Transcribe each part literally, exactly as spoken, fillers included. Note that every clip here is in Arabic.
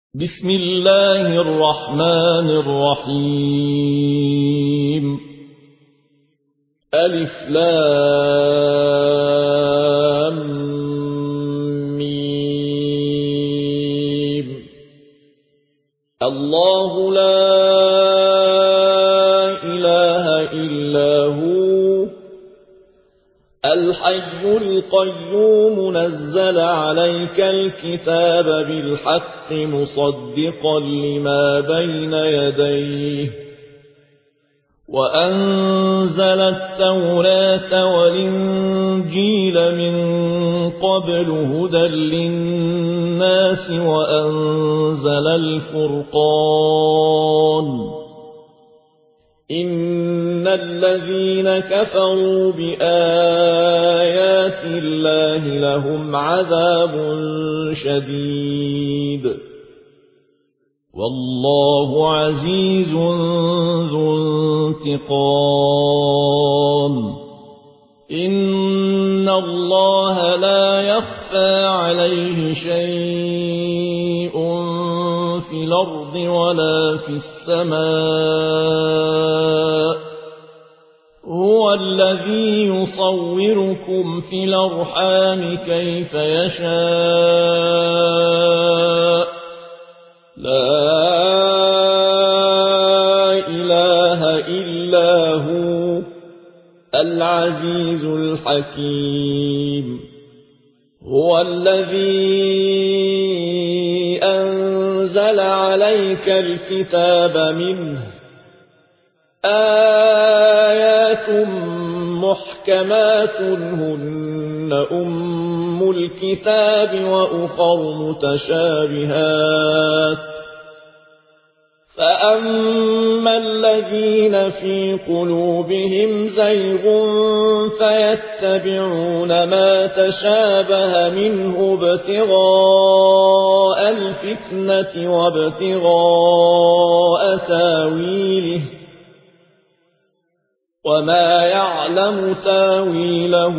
بسم الله الرحمن الرحيم. ألف لام ميم. الله لا إله إلا هو الحي القيوم نزل عليك الكتاب بالحق مصدقا لما بين يديه وأنزل التوراة والإنجيل من قبل هدى للناس وأنزل الفرقان. إن الذين كفروا بآيات الله لهم عذاب شديد والله عزيز ذو انتقام. إن الله لا يخفى عليه شيء في الأرض ولا في السماء. هو الذي يصوركم في الأرحام كيف يشاء. لا إله إلا هو العزيز الحكيم. هو الذي أنزل عليك الكتاب منه آيات محكمات هن أم الكتاب وأخر متشابهات. فأما الذين في قلوبهم زيغ فيتبعون ما تشابه منه ابتغاء الفتنة وابتغاء تاويله وما يعلم تاويله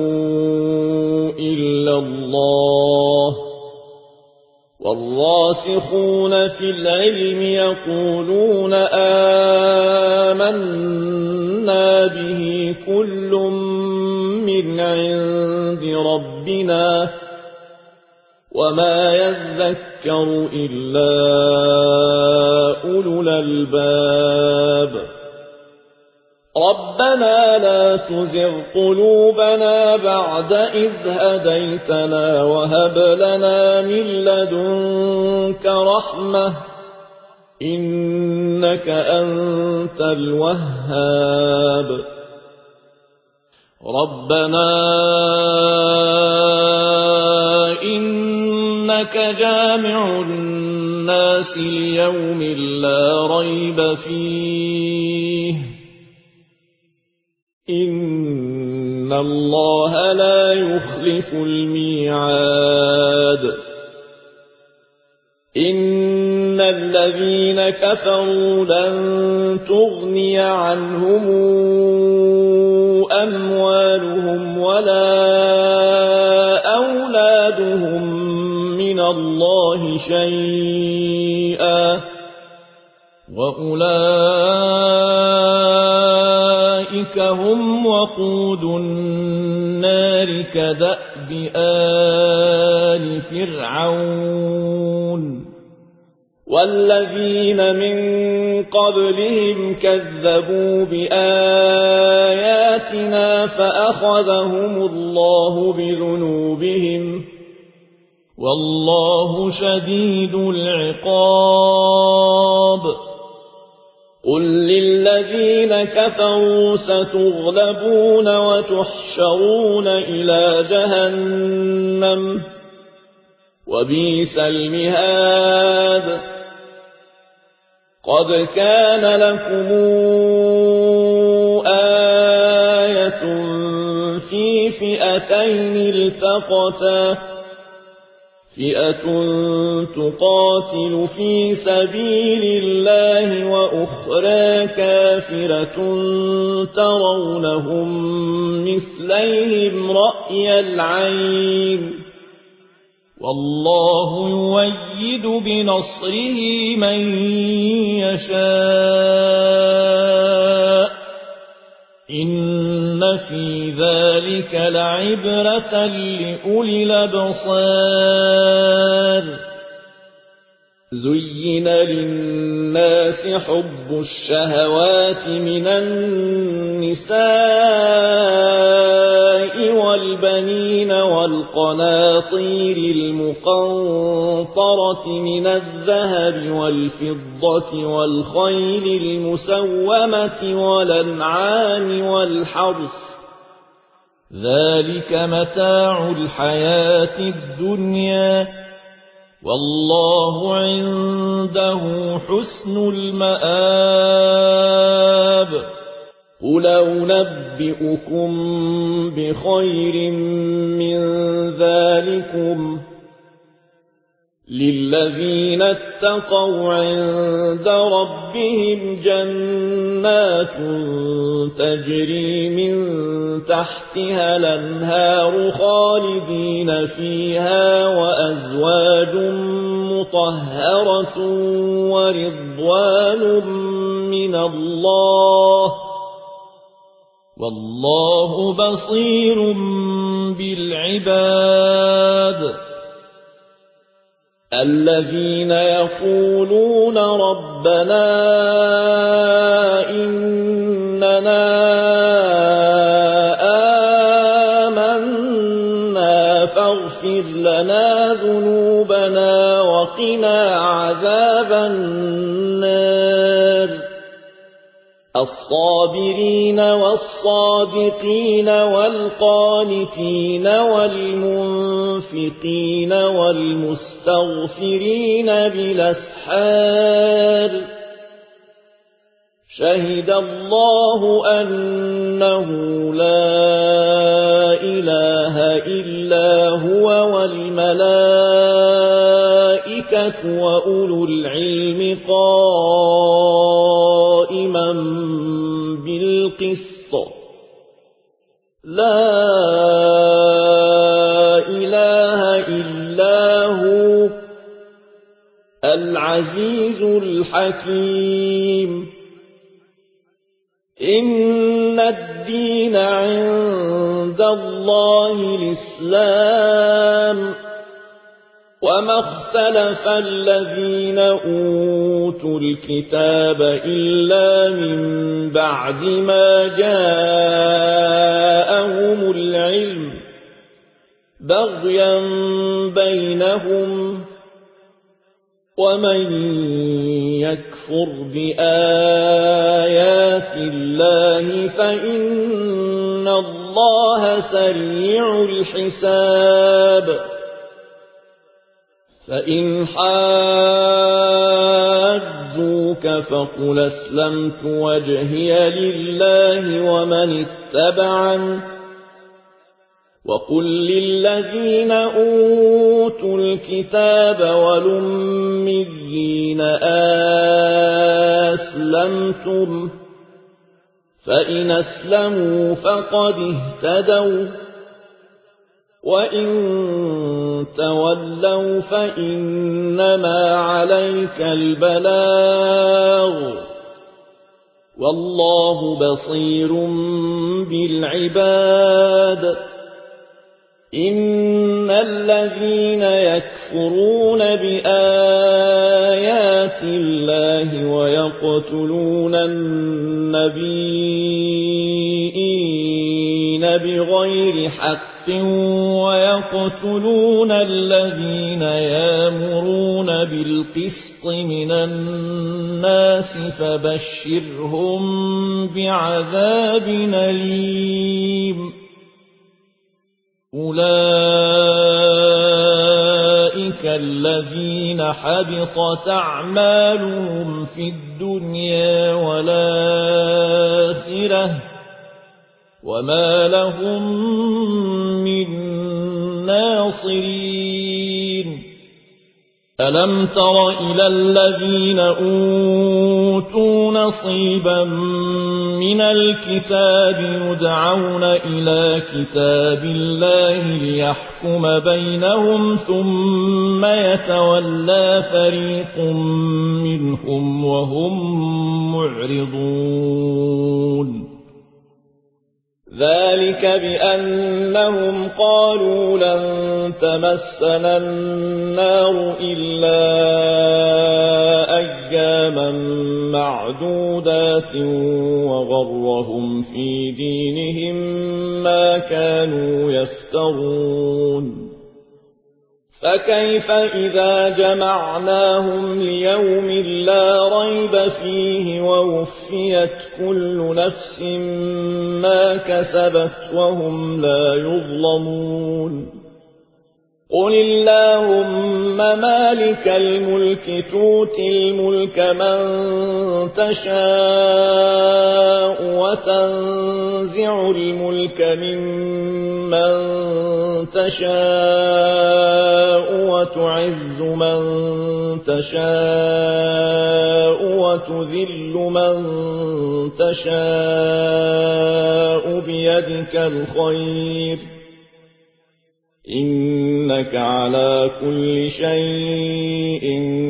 إلا الله. والراسخون في العلم يقولون آمنا به كل من عند ربنا وما يذكر إلا أولو الألباب. ربنا لا تزغ قلوبنا بعد إذ هديتنا وهب لنا من لدنك رحمة إنك أنت الوهاب. ربنا إنك جامع الناس ليوم لا ريب فيه إن الله لا يخلف الميعاد. إن الذين كفروا لن تغني عنهم أموالهم ولا أولادهم من الله شيئا وأولئك هم وقود النار كدأب آل فرعون والذين من قبلهم كذبوا بآياتنا فأخذهم الله بذنوبهم والله شديد العقاب. قل للذين كفروا ستغلبون وتحشرون إلى جهنم وبئس المهاد. قد كان لكم آية في فئتين التقتا فئة تقاتل في سبيل الله وأخرى كافرة ترونهم مثليهم رأي العين والله يؤيد بنصره من يشاء إن في ذلك لعبرة لأولي الأبصار زين للناس حب الشهوات من النساء والبنين والقناطير المقنطرة من الذهب والفضة والخيل المسومة والأنعام والحرث ذلك متاع الحياة الدنيا والله عنده حسن المآب قل أنبئكم بخير من ذلكم للذين اتقوا عند ربهم جنات تجري من تحتها الأنهار خالدين فيها وأزواج مطهرة ورضوان من الله والله بصير بالعباد الذين يقولون ربنا إننا آمنا فاغفر لنا ذنوبنا وقنا عذاب النار الصابرين والصادقين والقانتين والمنفقين والمستغفرين بالأسحار شهد الله أنه لا إله إلا هو والملائكة وأولو العلم قائما بالقسط لا إله إلا هو العزيز الحكيم إن الدين عند الله الإسلام وما اختلف الذين أوتوا الكتاب إلا من بعد ما جاءهم العلم بغيا بينهم ومن يكفر بآيات الله فإن الله سريع الحساب فإن حاجوك فقل أسلمت وجهي لله ومن اتبعن وقل للذين أوتوا الكتاب والأميين أسلمتم فإن أسلموا فقد اهتدوا وإن تولوا فإنما عليك البلاغ والله بصير بالعباد إن الذين يكفرون بآيات الله ويقتلون النبيين بغير حق ويقتلون الذين يأمرون بالقسط من الناس فبشرهم بعذاب أليم أولئك الذين حبطت أعمالهم في الدنيا والآخرة وما لهم من ناصرين ألم تر إلى الذين أوتوا نصيبا من الكتاب يدعون إلى كتاب الله ليحكم بينهم ثم يتولى فريق منهم وهم معرضون ذلك بأنهم قالوا لن تمسنا النار إلا أياما معدودات وغرهم في دينهم ما كانوا يفترون فكيف إذا جمعناهم ليوم لا ريب فيه ووفيت كل نفس ما كسبت وهم لا يظلمون قل اللهم مالك الملك تؤتي الملك من تشاء وتنزع الملك ممن تشاء وتعز من تشاء وتذل من تشاء بيدك الخير إنك على كل شيء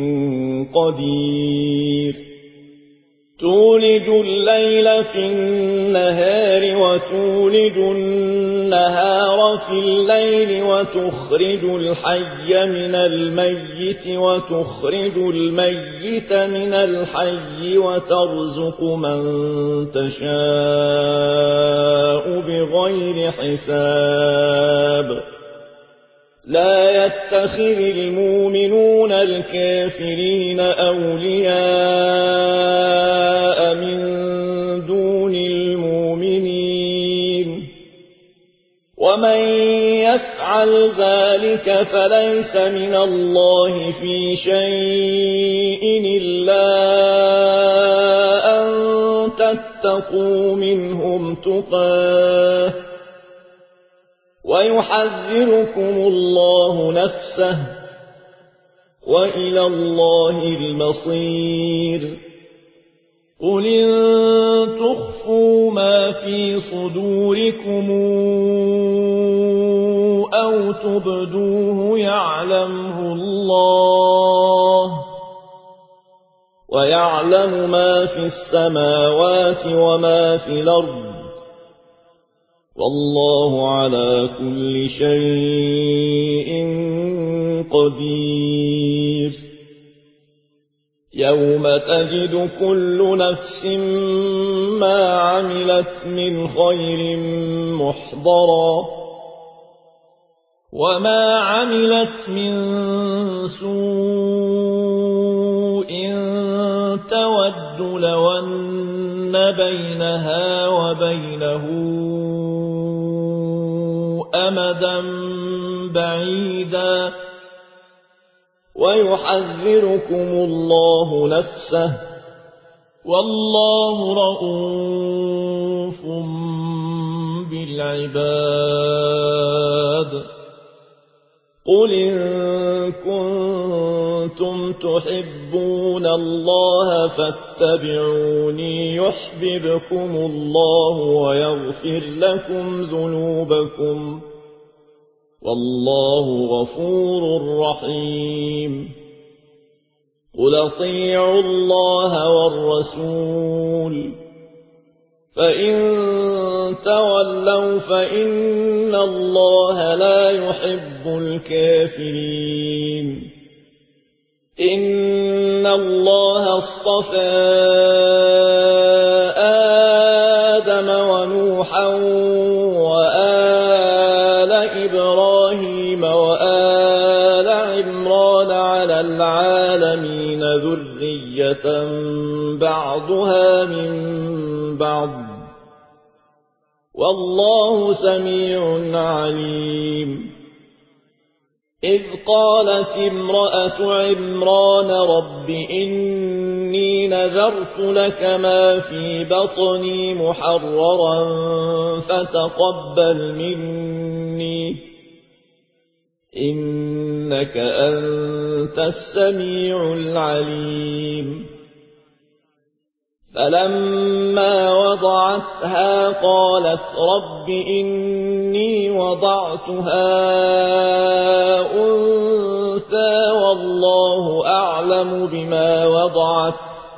قدير تولج الليل في النهار وتولج النهار في الليل وتخرج الحي من الميت وتخرج الميت من الحي وترزق من تشاء بغير حساب لا يتخذ المؤمنون الكافرين أولياء من دون المؤمنين ومن يفعل ذلك فليس من الله في شيء إلا أن تتقوا منهم تقاه ويحذركم الله نفسه وإلى الله المصير قل إن تخفوا ما في صدوركم أو تبدوه يعلمه الله ويعلم ما في السماوات وما في الأرض والله على كل شيء قدير يوم تجد كل نفس ما عملت من خير محضرا وما عملت من سوء تود لو أن بينها وبينه أمدا بعيدا ويحذركم الله نفسه والله رؤوف بالعباد قل إن كنتم تحبون الله فاتبعوني يحببكم الله ويغفر لكم ذنوبكم والله غفور رحيم قل اطيعوا الله والرسول فإن تولوا فإن الله لا يحب الكافرين إن الله اصطفى آدم ونوحا وآل إبراهيم وآل عمران على العالمين ذرية بعضها من بعض والله سميع عليم إذ قالت امرأة عمران رب إني نذرت لك ما في بطني محررا فتقبل مني إنك أنت السميع العليم فلما وضعتها قالت رب إني وضعتها أنثى والله أعلم بما وضعت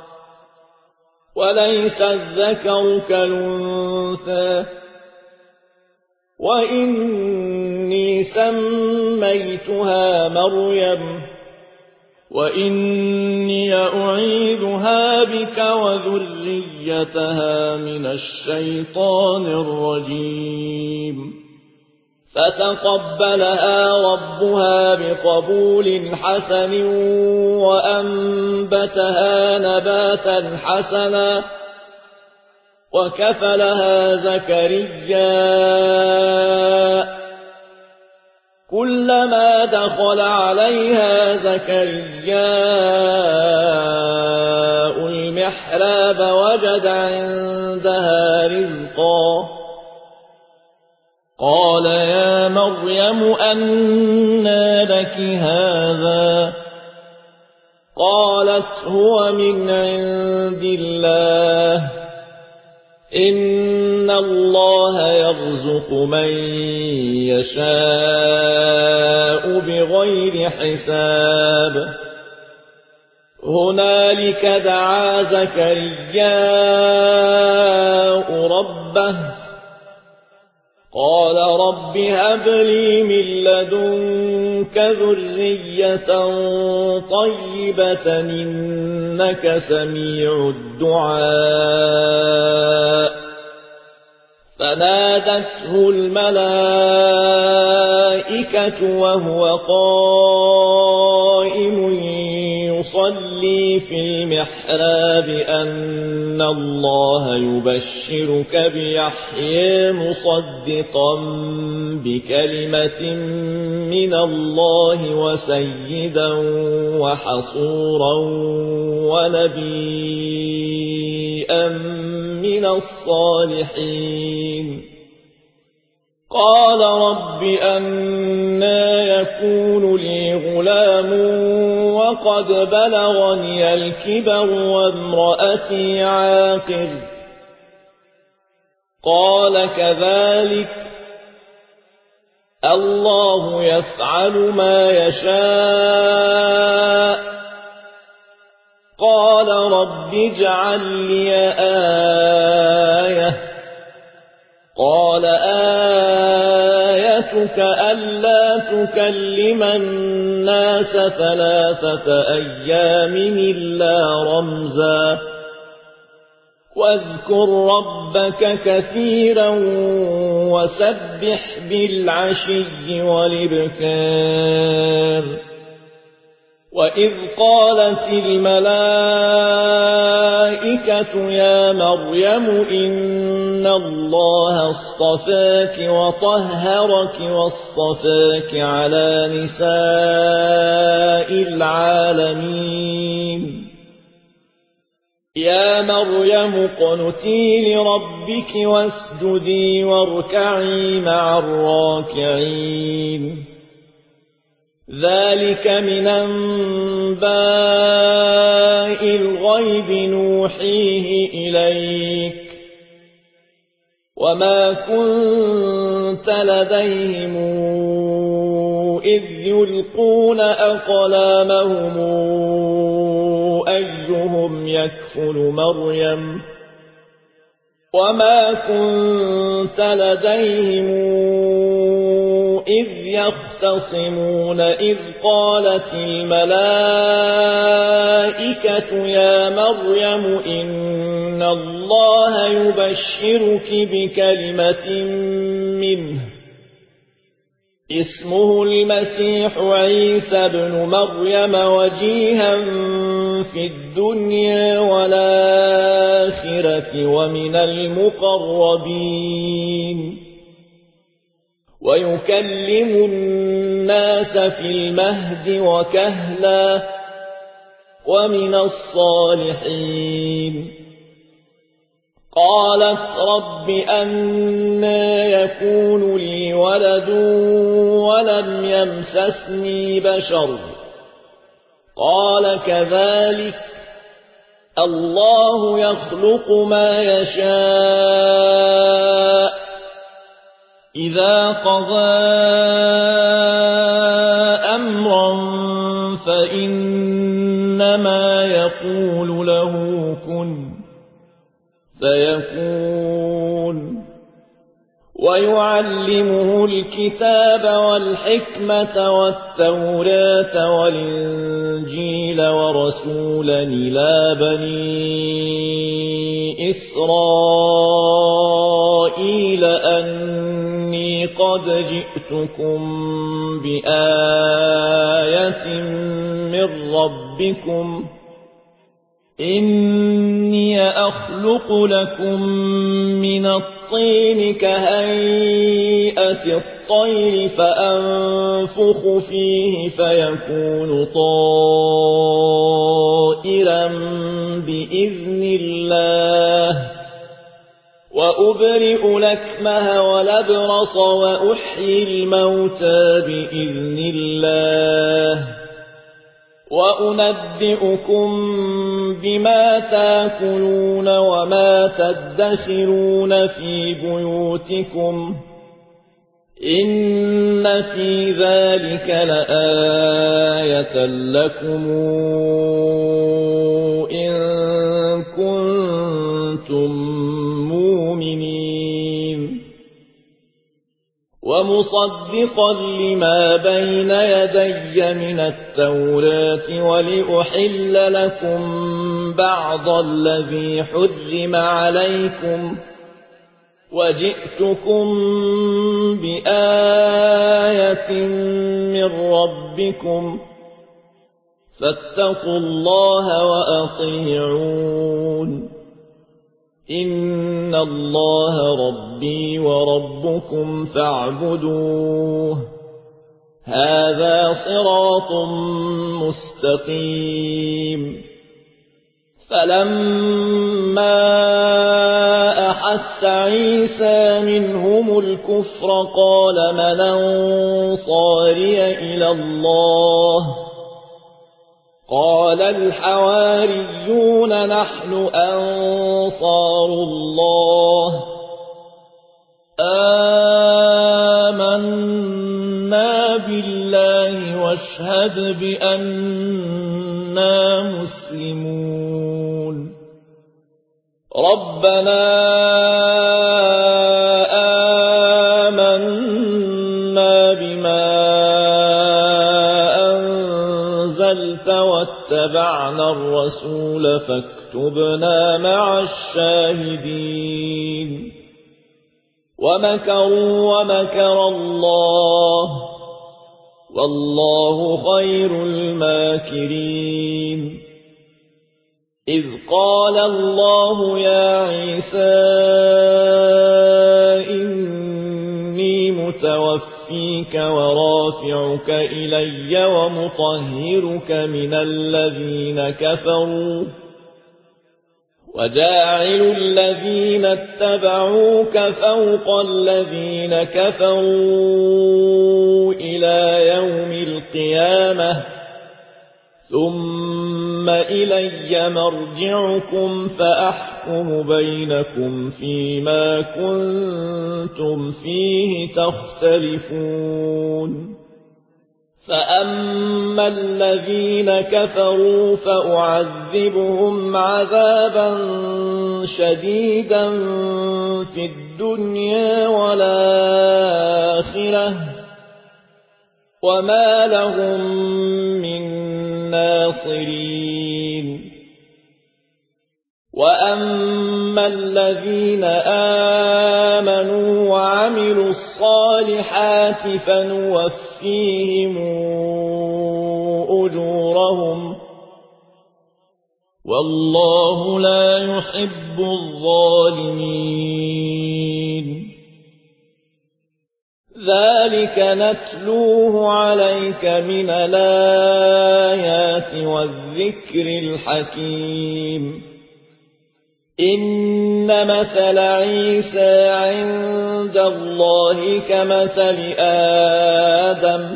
وليس الذكر كالأنثى وإني سميتها مريم وإني أعيذها بك وذريتها من الشيطان الرجيم فتقبلها ربها بقبول حسن وأنبتها نباتا حسنا وكفلها زكريا كلما دخل عليها زكرياء المحراب وجد عندها رزقا قال يا مريم أنى لك هذا قالت هو من عند الله إن الله يرزق من يشاء بغير حساب هنالك دعا زكرياء ربه قال رب هب لي من لدنك ذرية طيبة إنك سميع الدعاء فنادته الملائكة وهو قائم يصلي في المحراب أن الله يبشرك بيحيى مصدقا بكلمة من الله وسيدا وحصورا ونبيا من الصالحين قال رب أنى يكون لي غلام وقد بلغني الكبر وامرأتي عاقر قال كذلك الله يفعل ما يشاء قال رب اجعل لي آية قال آيتك ألا تكلم الناس ثلاثة أيام إلا رمزا واذكر ربك كثيرا وسبح بالعشي والإبكار وإذ قالت الملائكة يا مريم إن الله اصطفاك وطهرك واصطفاك على نساء العالمين يا مريم اقنتي لربك واسجدي واركعي مع الراكعين ذلك من أنباء الغيب نوحيه إليك وما كنت لديهم إذ يلقون أقلامهم أيهم يكفل مريم وما كنت لديهم إذ يختصمون إذ قالت الملائكة يا مريم إن الله يبشرك بكلمة منه اسمه المسيح عيسى بن مريم وجيها في الدنيا والآخرة ومن المقربين ويكلم الناس في المهد وكهلا ومن الصالحين قالت رب أنى يكون لي ولد ولم يمسسني بشر قال كذلك الله يخلق ما يشاء إذا قضى أمرا فإنما يقول له كن فيكون ويعلمه الكتاب والحكمة والتوراة والإنجيل ورسولا إلى بني إسرائيل أني قد جئتكم بآية من ربكم إني أخلق لكم من الطين كهيئة الطير فأنفخ فيه فيكون طائرا بإذن الله وأبرئ الأكمه والأبرص وأحيي الموتى بإذن الله وأنبئكم بما تاكلون وما تدخرون في بيوتكم إن في ذلك لآية لكم إن كنتم مؤمنين ومصدقا لما بين يدي من التوراة ولأحل لكم بعض الذي حرم عليكم وجئتكم بآية من ربكم فاتقوا الله وأطيعون إن الله ربي وربكم فاعبدوه هذا صراط مستقيم فلما أحس عيسى منهم الكفر قال من أنصاري إلى الله قال الحواريون نحن أنصار الله آمنا بالله واشهد بأننا مسلمون ربنا آمنا بما أنزلت واتبعنا الرسول فاكتبنا مع الشاهدين ومكروا ومكر الله والله خير الماكرين إذ قال الله يا عيسى إني متوفيك ورافعك إلي ومطهرك من الذين كفروا وجاعل الذين اتبعوك فوق الذين كفروا إلى يوم القيامة ثم إلي مرجعكم فأحكم بينكم فيما كنتم فيه تختلفون فأما الذين كفروا فأعذبهم عذابا شديدا في الدنيا والآخرة وما لهم من ناصرين وأما الذين آمنوا وعملوا الصالحات فنوفيهم أجورهم والله لا يحب الظالمين ذلك نتلوه عليك من الآيات والذكر الحكيم إن مثل عيسى عند الله كمثل آدم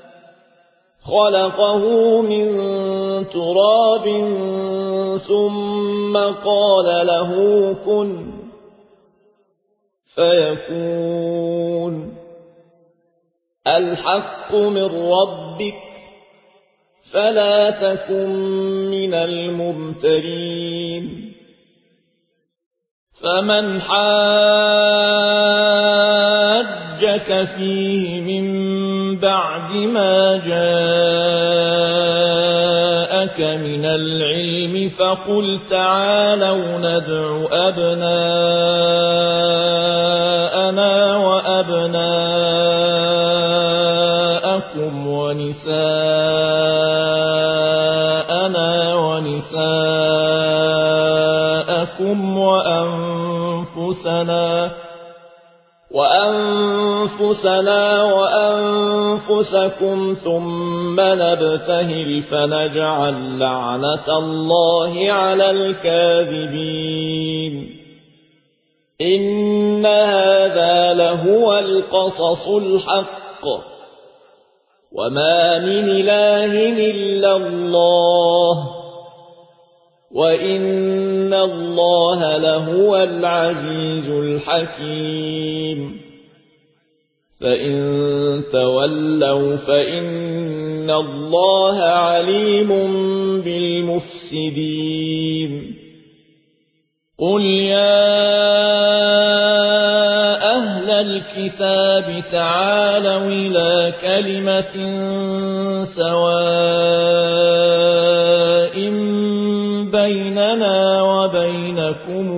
خلقه من تراب ثم قال له كن فيكون الحق من ربك فلا تكن من الممترين فمن حاجك فيه من بعد ما جاءك من العلم فقل تعالوا ندع أبناءنا وأبناءكم ونساءنا ونساءكم وأنفسنا وأنفسنا وأنفسكم ثم نبتهل فنجعل لعنة الله على الكاذبين إن هذا لهو القصص الحق وما من إله إلا الله وإن الله لهو العزيز الحكيم فإن تولوا فإن الله عليم بالمفسدين قل يا أهل الكتاب تعالوا إلى كلمة سواء بيننا وبينكم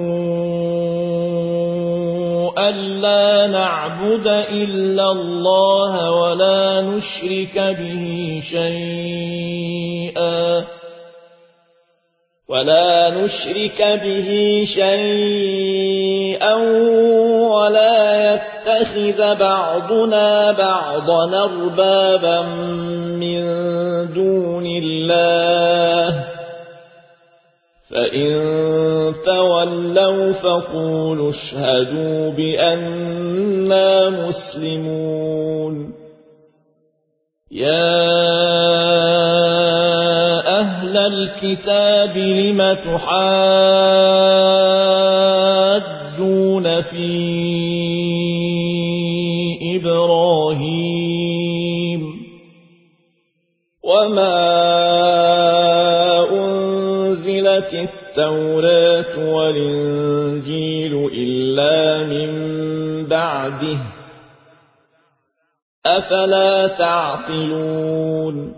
ألا نعبد إلا الله ولا نشرك به شيئا ولا نشرك به شيئا ولا يتخذ بعضنا بعضا أربابا من دون الله فإن تولوا فقولوا اشهدوا بأننا مسلمون يا أهل الكتاب لم تحاجون في إبراهيم وما أنزلت التوراة والإنجيل إلا من بعده أفلا تعقلون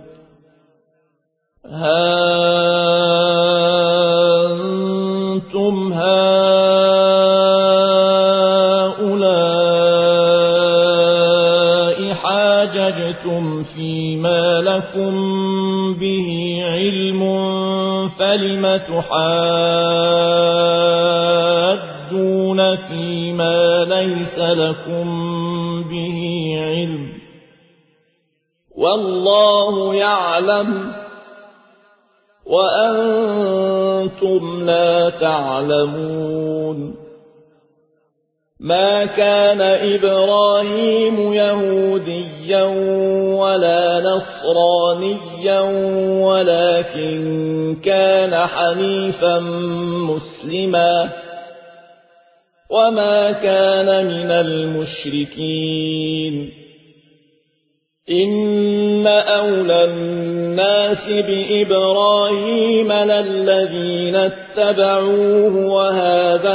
ها أنتم هؤلاء حاججتم فيما لكم به علم فلم تحاجون فيما ليس لكم به علم والله يعلم وأنتم لا تعلمون ما كان إبراهيم يهوديا ولا نصرانيا ولكن كان حنيفا مسلما وما كان من المشركين إن أولى الناس بإبراهيم للذين اتبعوه وهذا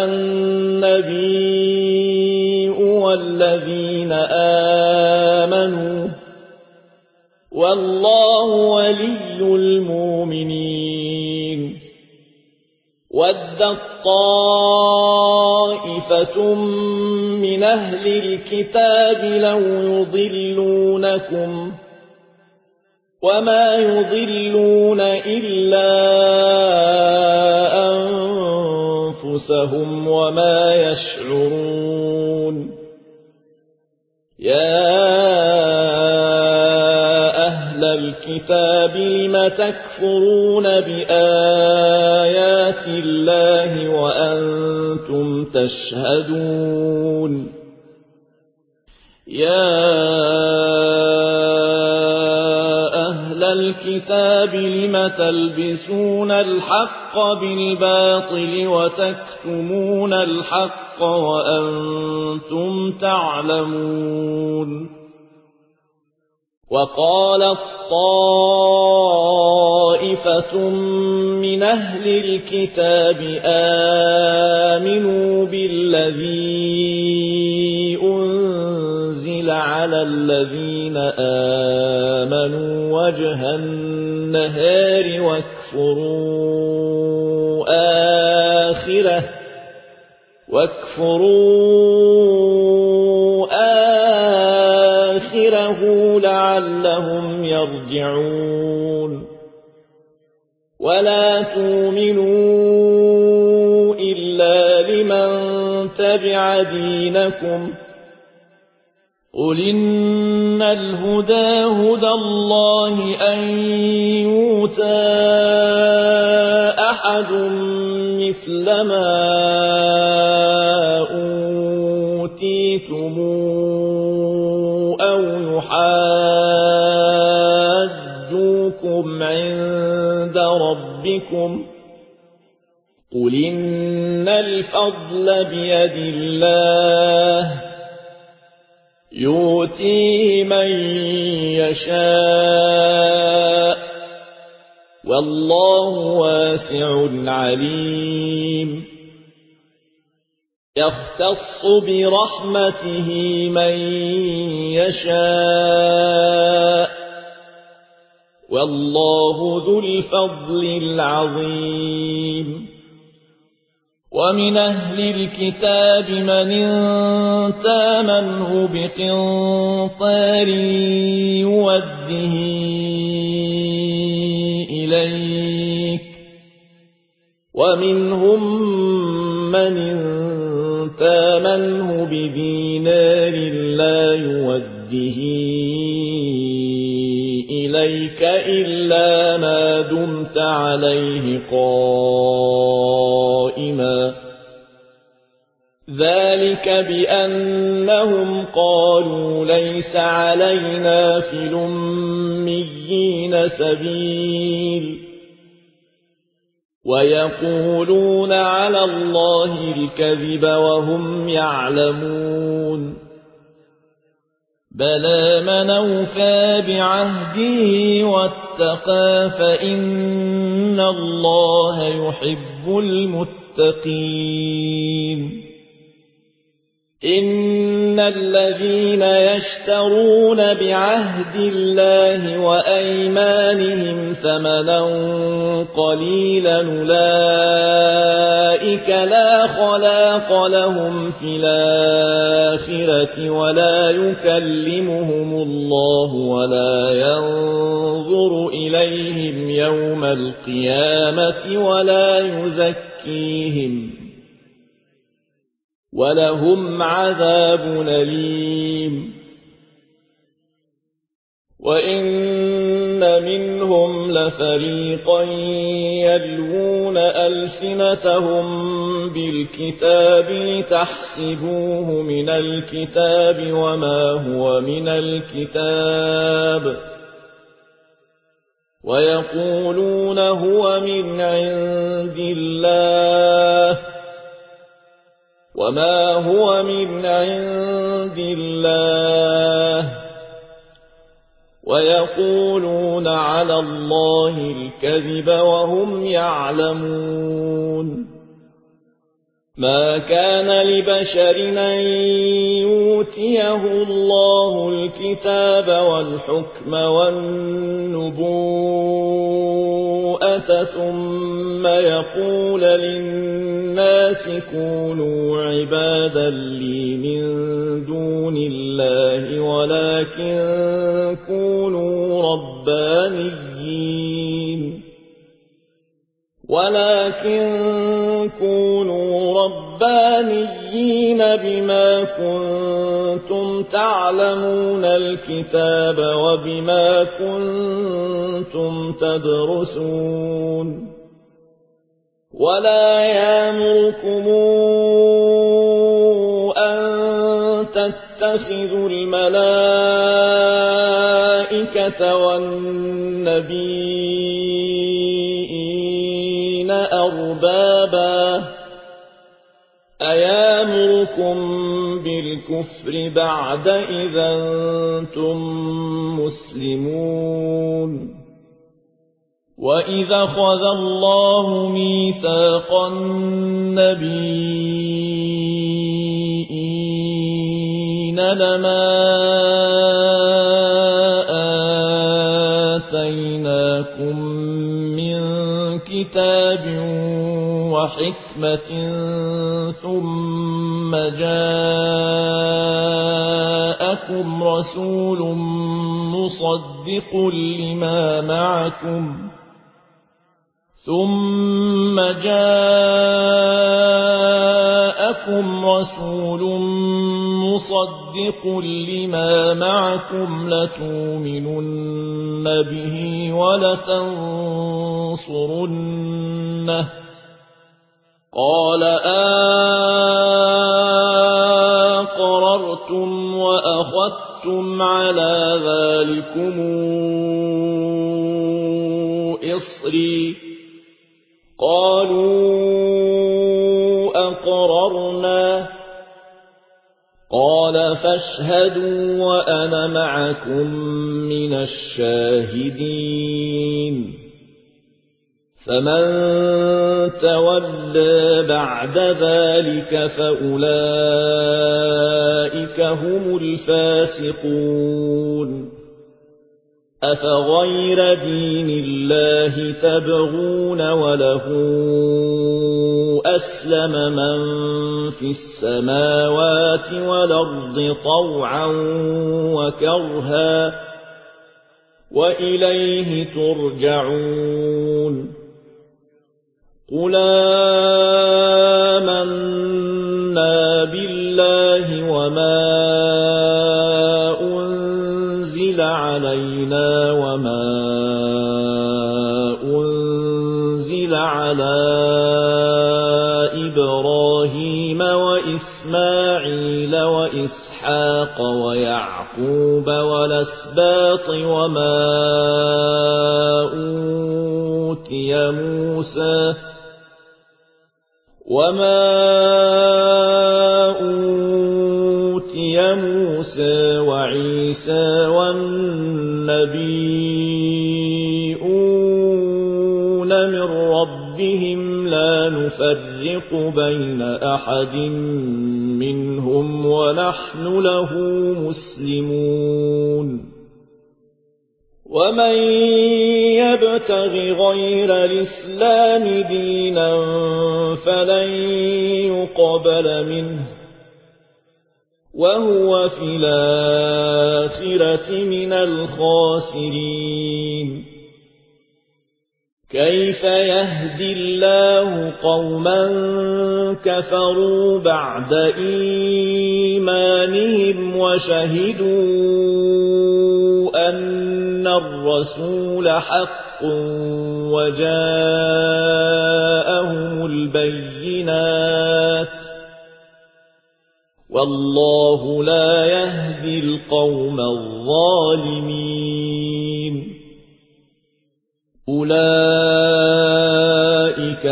النبي والذين آمنوا والله ولي المؤمنين ودت طائفة من أهل الكتاب لو يضلونكم وما يضلون إلا أنفسهم وما يشعرون يا أهل الكتاب الكتاب لم تكفرون بآيات الله وأنتم تشهدون يا أهل الكتاب لم تلبسون الحق بالباطل وتكتمون الحق وأنتم تعلمون وقالت طائفة من أهل الكتاب آمنوا بالذي أنزل على الذين آمنوا وجه النهار واكفروا آخره واكفروا آخره لعلهم يرجعون ولا تؤمنوا إلا لمن تبع دينكم قل إن الهدى هدى الله أن يؤتى أحد مثل ما أوتيتم أو يحاجوكم عند ربكم قل إن الفضل بيد الله يؤتيه من يشاء والله واسع عليم يختص برحمته من يشاء والله ذو الفضل العظيم ومن أهل الكتاب من إن تامنه بقنطار يوده إليك ومنهم من إن تامنه بدينار لا يوده إليك إلا ما دمت عليه قائما ذلك بأنهم قالوا ليس علينا في الأميين سبيل ويقولون على الله الكذب وهم يعلمون بلى من أوفى بعهده واتقى فإن الله يحب المتقين إن الذين يشترون بعهد الله وأيمانهم ثمنا قليلا أولئك لا خلاق لهم في الآخرة ولا يكلمهم الله ولا ينظر إليهم يوم القيامة ولا يزكيهم ولهم عذاب أليم وإن منهم لفريقا يلوون ألسنتهم بالكتاب لتحسبوه من الكتاب وما هو من الكتاب ويقولون هو من عند الله وما هو من عند الله ويقولون على الله الكذب وهم يعلمون ما كان لبشر أن يؤتيه الله الكتاب والحكم والنبوءة ثم يقول للناس كونوا عبادا لي من دون الله ولكن كونوا ربانيين ولكن كونوا ربانيين بما كنتم تعلمون الكتاب وبما كنتم تدرسون ولا يأمركم أن تتخذوا الملائكة والنبيين أربابا أيامركم بالكفر بعد إذا أنتم مسلمون وإذا خذ الله ميثاق النبيين لما آتيناكم من كتاب وحكمة ثم جاءكم رسول مصدق لما معكم ثم جاءكم رسول مصدق لما معكم لتؤمنن به ولتنصرنه قال أقررتم وأخذتم على ذلكم إصري قالوا أقررنا قال فاشهدوا وأنا معكم من الشاهدين فمن تولى بعد ذلك فأولئك هم الفاسقون أفغير دين الله تبغون وله أسلم من في السماوات والأرض طوعا وكرها وإليه ترجعون قل آمنا بالله وما أنزل علينا وما أنزل على إبراهيم وإسماعيل وإسحاق ويعقوب والأسباط وما أوتي موسى وما أوتي موسى وعيسى والنبيون من ربهم لا نفرق بين أحد منهم ونحن له مسلمون ومن يبتغ غير الإسلام دينا فلن يقبل منه وهو في الآخرة من الخاسرين كيف يهدي الله قوما كفروا بعد إيمانهم وشهدوا أن الرسول حق وجاءهم البينات والله لا يهدي القوم الظالمين أولئك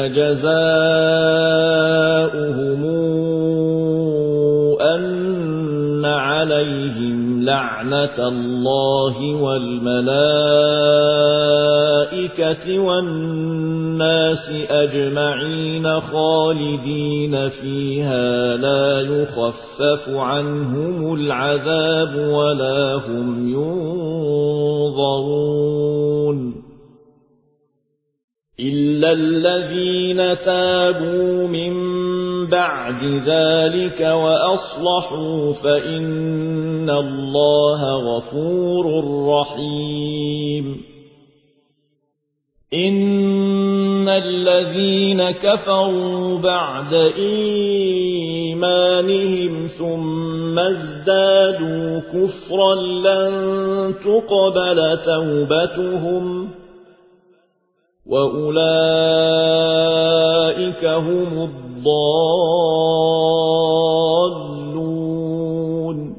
جزاؤهم أن عليهم لعنة الله والملائكة والناس أجمعين خالدين فيها لا يخفف عنهم العذاب ولا هم ينظرون إلا الذين تابوا من بعد ذلك وأصلحوا فإن الله غفور رحيم إن الذين كفروا بعد إيمانهم ثم ازدادوا كفرا لن تقبل توبتهم وأولئك هم الضالون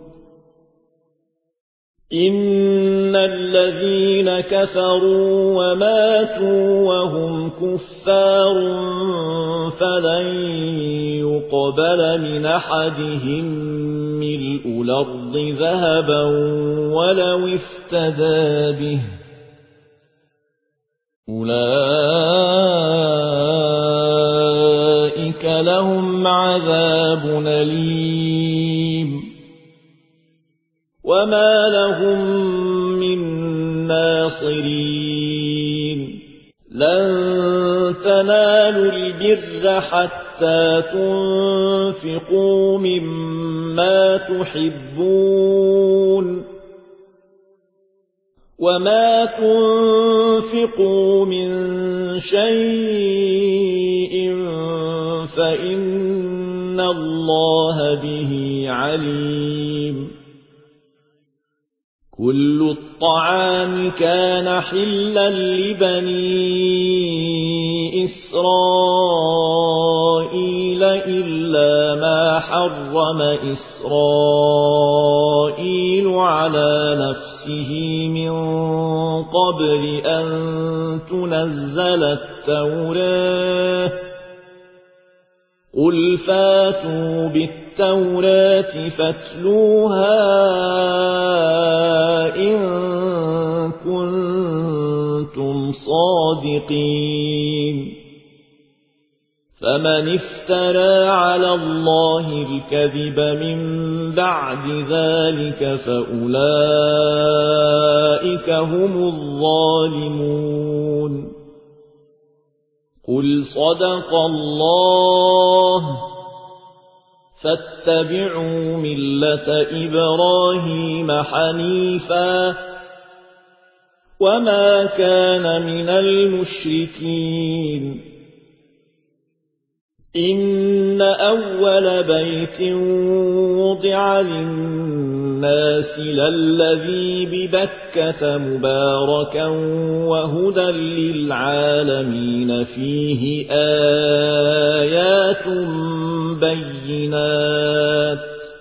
إن الذين كفروا وماتوا وهم كفار فلن يقبل من أحدهم ملء الأرض ذهبا ولو افتدى به أولئك لهم عذاب أليم وما لهم من ناصرين لن تنالوا البر حتى تنفقوا مما تحبون وما تنفقوا من شيء فإن الله به عليم كل الطعام كان حلا لبني إسرائيل إلا ما حرم إسرائيل على نفسه من قبل أن تنزل التوراة قل فاتوا بالتوراة فاتلوها إن كنتم صادقين فمن افترى على الله الكذب من بعد ذلك فأولئك هم الظالمون قل صدق الله فاتبعوا ملة إبراهيم حنيفا وما كان من المشركين إن أول بيت وضع للناس للذي ببكة مباركا وهدى للعالمين فيه آيات بينات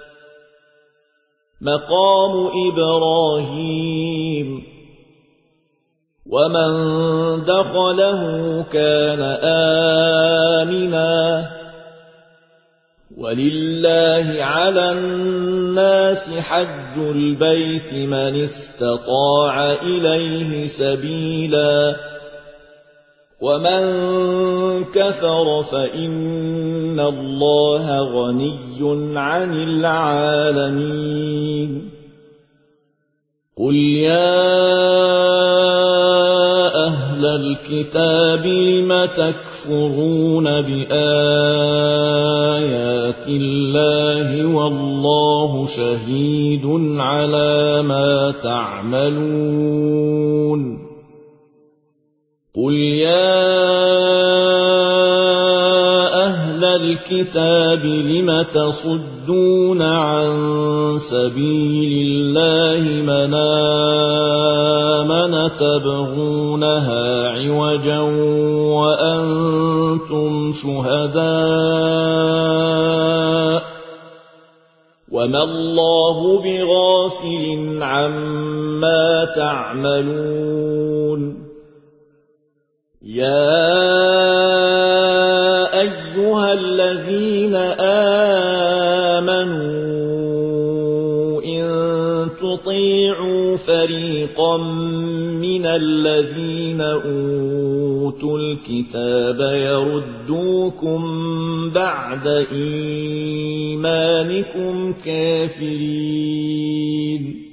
مقام إبراهيم ومن دخله كان آمنا ولله على الناس حج البيت من استطاع إليه سبيلا ومن كفر فإن الله غني عن العالمين قل يا أهل الكتاب لم تكفرون بآيات الله والله شهيد على ما تعملون قل يا أهل الكتاب لم تصدون عن سبيل الله من آمن تبغونها عوجا وأنتم شهداء وما الله بغافل عما تعملون يا أيها الذين آمنوا إن تطيعوا فريقا من الذين أوتوا الكتاب يردوكم بعد إيمانكم كافرين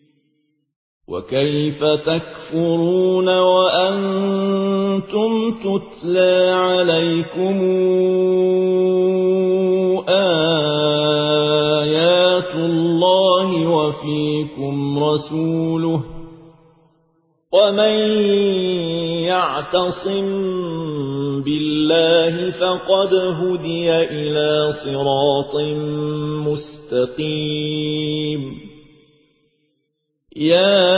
وكيف تكفرون وأنتم تتلى عليكم آيات الله وفيكم رسوله ومن يعتصم بالله فقد هدي إلى صراط مستقيم يا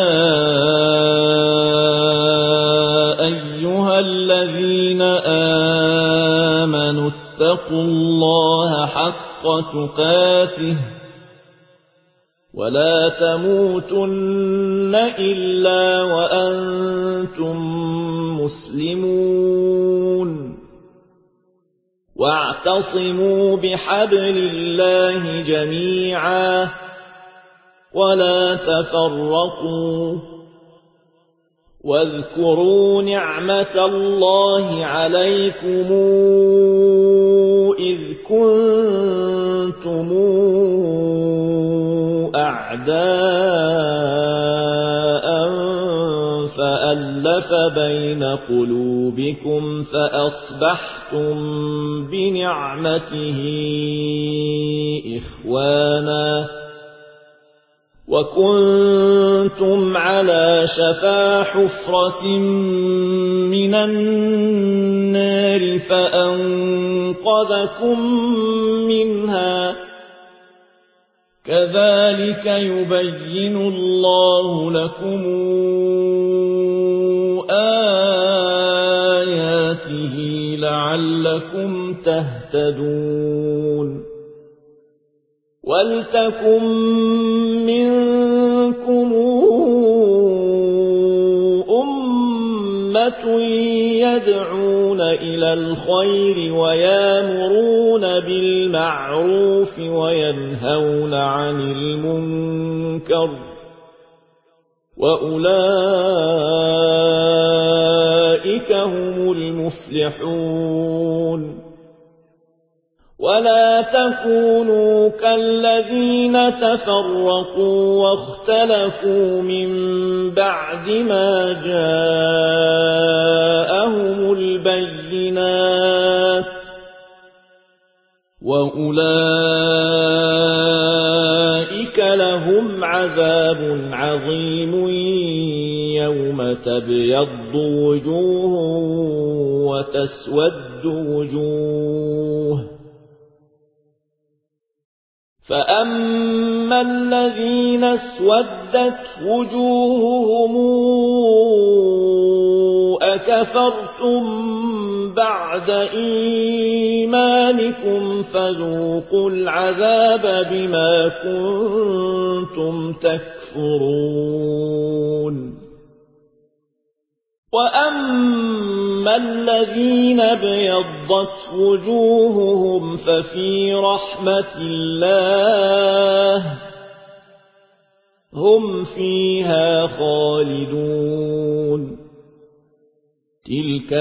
أيها الذين آمنوا اتقوا الله حق تقاته ولا تموتن إلا وأنتم مسلمون واعتصموا بحبل الله جميعا ولا تفرقوا واذكروا نعمة الله عليكم إذ كنتم أعداء فألف بين قلوبكم فأصبحتم بنعمته إخوانا وكنتم على شفا حفرة من النار فأنقذكم منها كذلك يبين الله لكم آياته لعلكم تهتدون ولتكن منكم أمة يدعون إلى الخير ويامرون بالمعروف وينهون عن المنكر وأولئك هم المفلحون ولا تكونوا كالذين تفرقوا واختلفوا من بعد ما جاءهم البينات وأولئك لهم عذاب عظيم يوم تبيض وجوه وتسود وجوه فأما الذين اسودت وجوههم أكفرتم بعد إيمانكم فذوقوا العذاب بما كنتم تكفرون وأما الذين ابيضت وجوههم ففي رحمة الله هم فيها خالدون تلك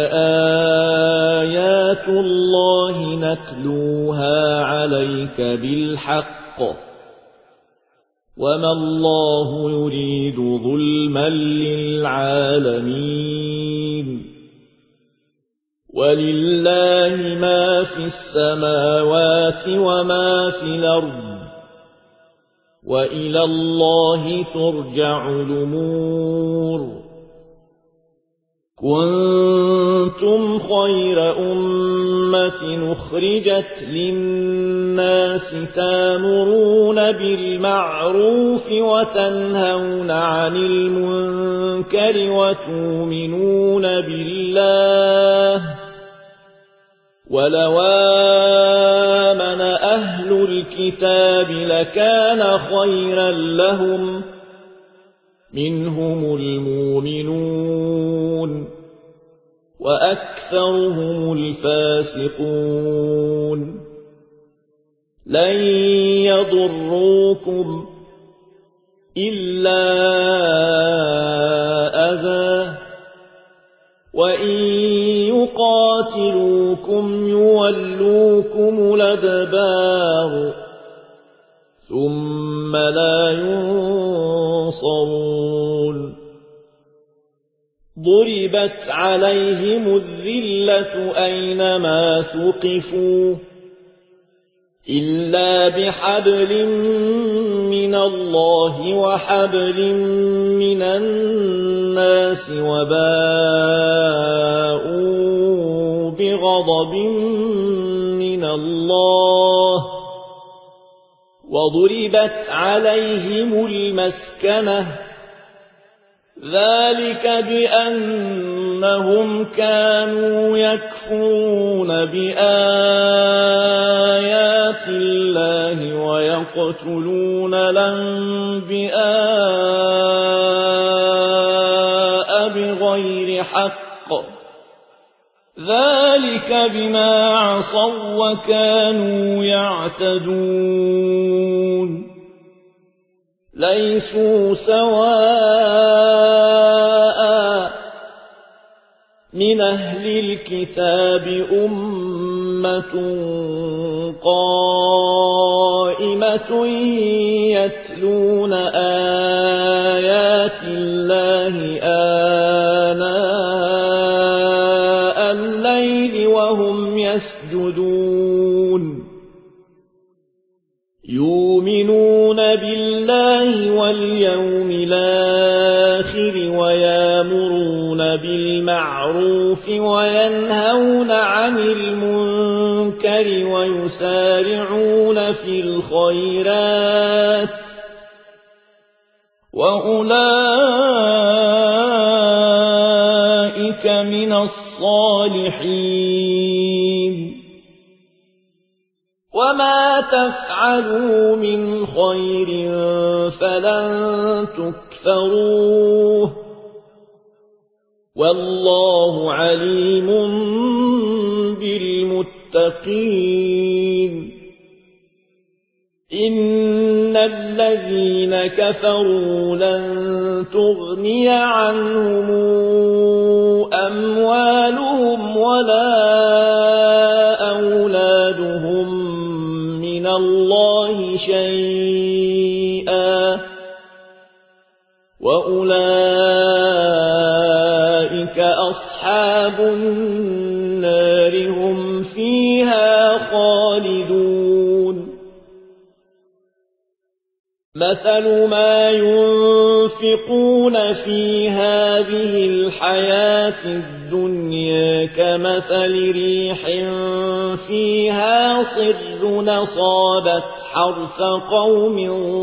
آيات الله نتلوها عليك بالحق وما الله يريد ظلما للعالمين ولله ما في السماوات وما في الأرض وإلى الله ترجع الأمور كنتم خير أمة أخرجت للناس تامرون بالمعروف وتنهون عن المنكر وتؤمنون بالله ولو آمن أهل الكتاب لكان خيرا لهم منهم المؤمنون وأكثرهم الفاسقون لن يضروكم إلا أذى وإن يقاتلوكم يولوكم الأدبار ثم لا ينصرون ضربت عليهم الذلة أينما ثقفوا إلا بحبل من الله وحبل من الناس وباءوا بغضب من الله وضربت عليهم المسكنة ذلك بأنهم كانوا يكفرون بآيات الله ويقتلون الأنبياء بغير حق ذلك بما عصوا وكانوا يعتدون ليسوا سواء من أهل الكتاب أمة قائمة يتلون آيات الله آناء الليل وهم يسجدون يؤمنون بالله واليوم الآخر ويامرون بالمعروف وينهون عن المنكر ويسارعون في الخيرات وأولئك من الصالحين وما تفعلوا من خير فلن تكفروه والله عليم بالمتقين إن الذين كفروا لن تغني عنهم أموالهم ولا أولادهم من الله شيئا وأولئك أصحاب النار هم فيها خالدون مثل ما ينفقون في هذه الحياة الدنيا كمثل ريح فيها صر أصابت حرث قوم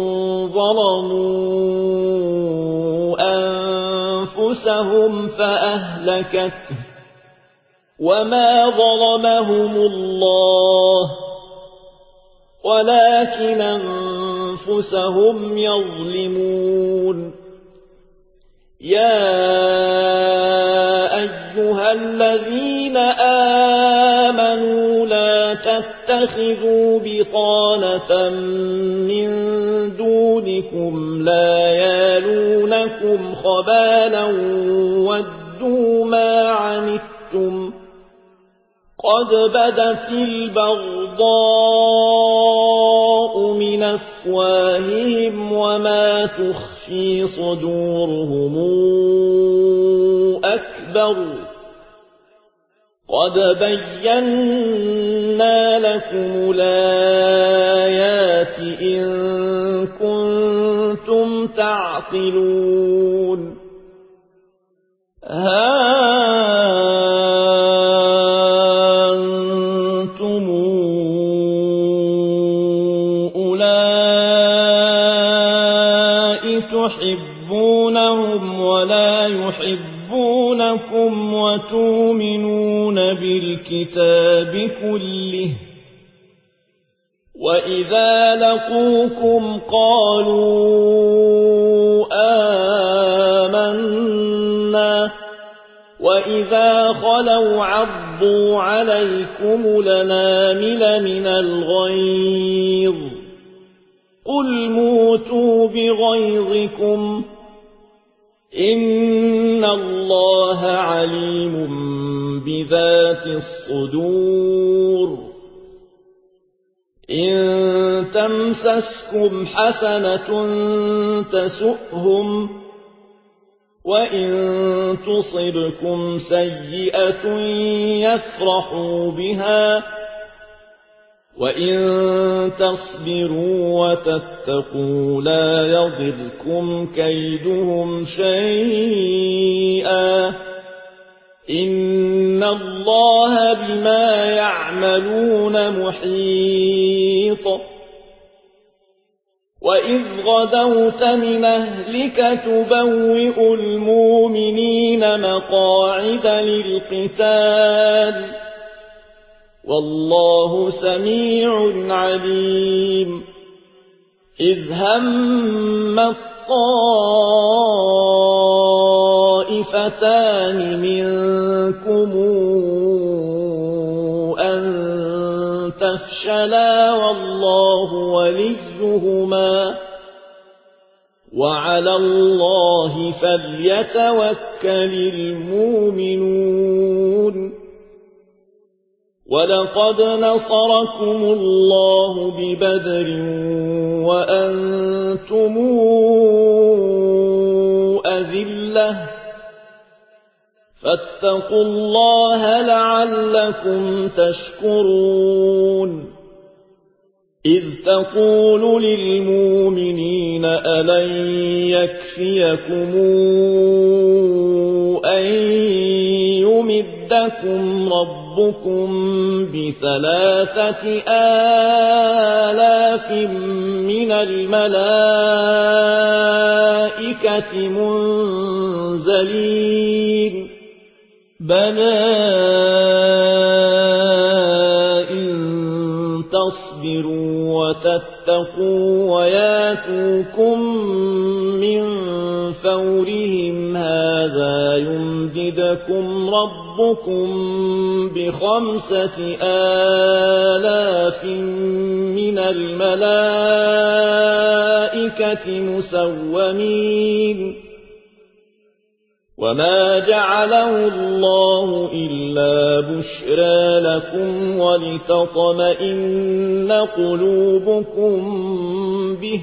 ظلموا أنفسهم فأهلكته وما ظلمهم الله ولكن أنفسهم يظلمون يا أيها الذين آمنوا لا تتخذوا بطانة من دونكم لا يالونكم خبالا ودوا ما عنتم قد بدت البغضاء من أفواههم وما تخفي صدورهم أكبر قد بينا لكم الآيات إن كنتم تعقلون ها تحبونهم ولا يحبونكم وتؤمنون بالكتاب كله وإذا لقوكم قالوا آمنا وإذا خلوا عضوا عليكم الأنامل من الغيظ قل موتوا بغيظكم إن الله عليم بذات الصدور إن تمسسكم حسنة تسؤهم وإن تصبكم سيئة يفرحوا بها وإن تصبروا وتتقوا لا يضركم كيدهم شيئا إن الله بما يعملون محيط وإذ غدوت من أهلك تبوئ المؤمنين مقاعد للقتال والله سميع عليم إذ هم الطائفتان منكم أن تفشلا والله وليهما وعلى الله فليتوكل المؤمنون ولقد نصركم الله ببدر وأنتم أذلة فاتقوا الله لعلكم تشكرون إذ تقول للمؤمنين ألن يكفيكم أن يمدكم ربكم بثلاثة آلاف من الملائكة منزلين بلى إن تصبروا وتتقوا وياتوكم من فورهم هذا يمددكم ربكم بخمسة آلاف من الملائكة مسومين وما جعله الله إلا بشرى لكم ولتطمئن قلوبكم به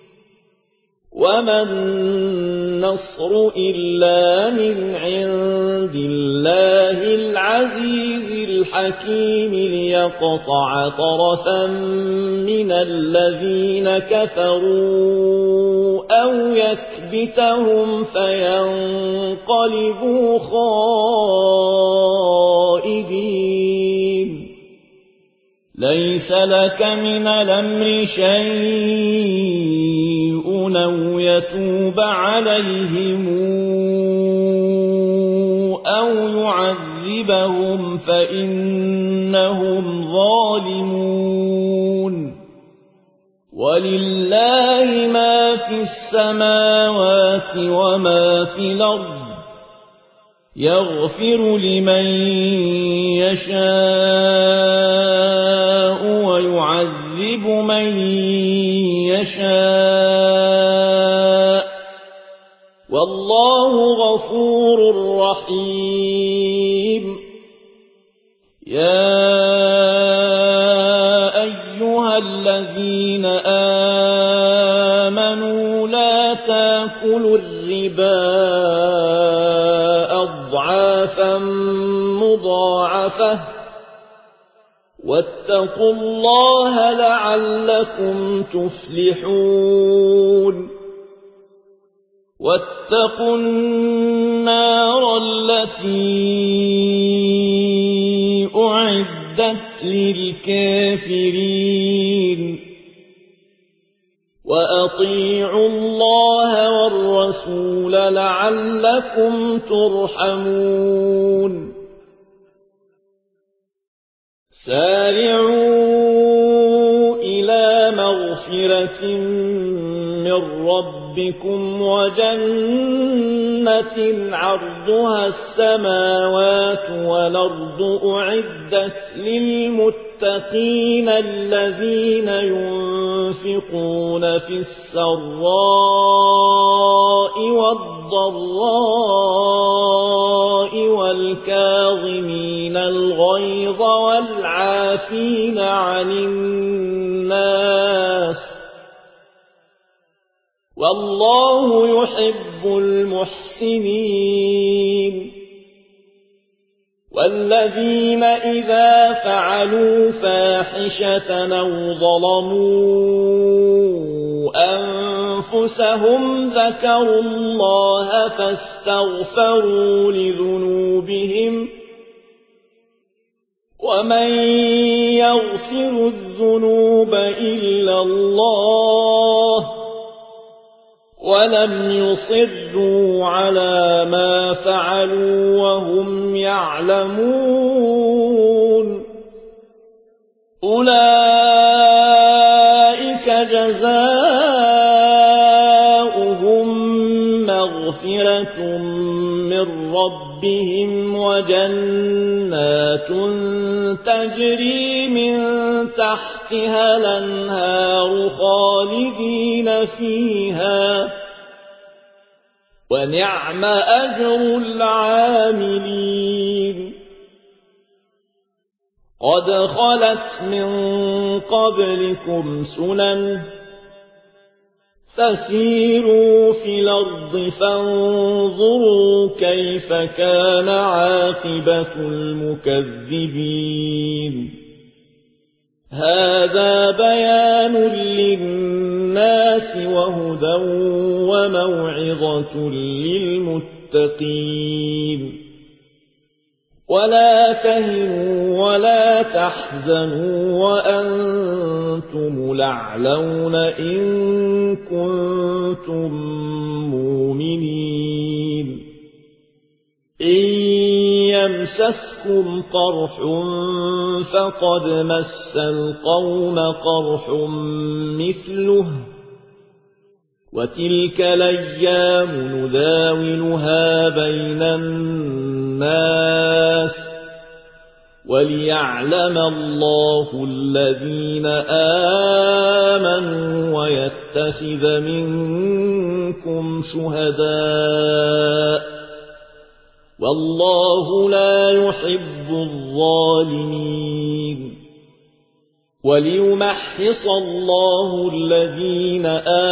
وما النصر إلا من عند الله العزيز الحكيم ليقطع طرفا من الذين كفروا أو يكبتهم فينقلبوا خائبين ليس لك من الأمر شيء أو يتوب عليهم أو يعذبهم فإنهم ظالمون ولله ما في السماوات وما في الأرض يغفر لمن يشاء ويعذب من يشاء والله غفور رحيم يا أيها الذين آمنوا لا تأكلوا الربا أضعافا مضاعفة واتقوا الله لعلكم تفلحون واتقوا النار التي أعدت للكافرين وأطيعوا الله والرسول لعلكم ترحمون سارعوا إلى مغفرة من ربكم وجنة عرضها السماوات والأرض أعدت للمتقين الذين ينفقون في السراء والضراء والكاظمين الغيظ والعافين عن الناس والله يحب المحسنين والذين إذا فعلوا فاحشة أو ظلموا أنفسهم ذكروا الله فاستغفروا لذنوبهم ومن يغفر الذنوب إلا الله ولم يصروا على ما فعلوا وهم يعلمون أولئك جزاؤهم مغفرة من ربهم وجنات تجري من تحتها الأنهار خالدين فيها ونعم أجر العاملين قد خلت من قبلكم سنن فسيروا في الأرض فانظروا كيف كان عاقبة المكذبين هذا بيان للناس وهدى وموعظة للمتقين ولا تهنوا ولا تحزنوا وأنتم الأعلون إن كنتم مؤمنين إن يمسسكم قرح فقد مس القوم قرح مثله وتلك الأيام نداولها بين الناس وليعلم الله الذين آمنوا ويتخذ منكم شهداء والله لا يحب الظالمين وليمحص الله الذين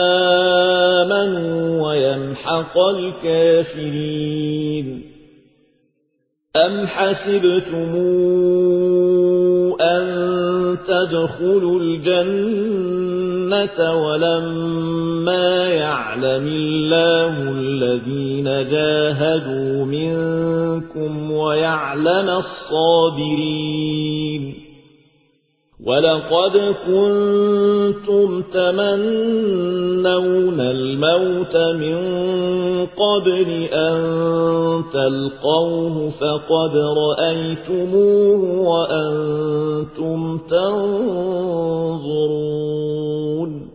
آمنوا ويمحق الكافرين أم حسبتم أن تدخلوا الجنة ولما يعلم الله الذين جاهدوا منكم ويعلم الصابرين ولقد كنتم تمنون الموت من قبل أن تلقوه فقد رأيتموه وأنتم تنظرون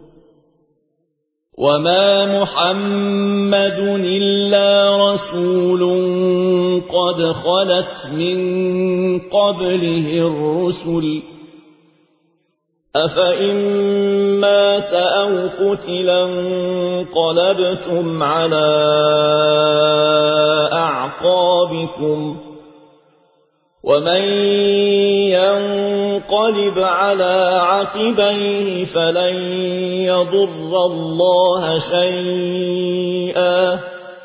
وما محمد إلا رسول قد خلت من قبله الرسل أفإن مات أو قتلا انقلبتم على أعقابكم ومن ينقلب على عقبيه فلن يضر الله شيئا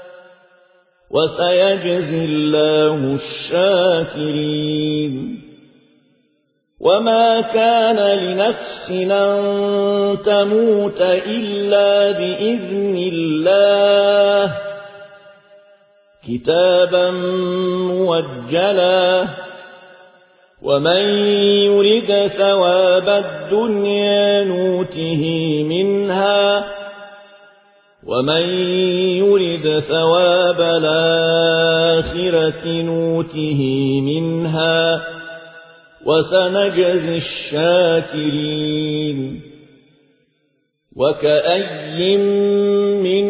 وسيجزي الله الشاكرين وما كان لنفس أن تموت إلا بإذن الله كتابا موجلا ومن يرد ثواب الدنيا نوته منها ومن يرد ثواب الآخرة نوته منها وسنجزي الشاكرين وكأي من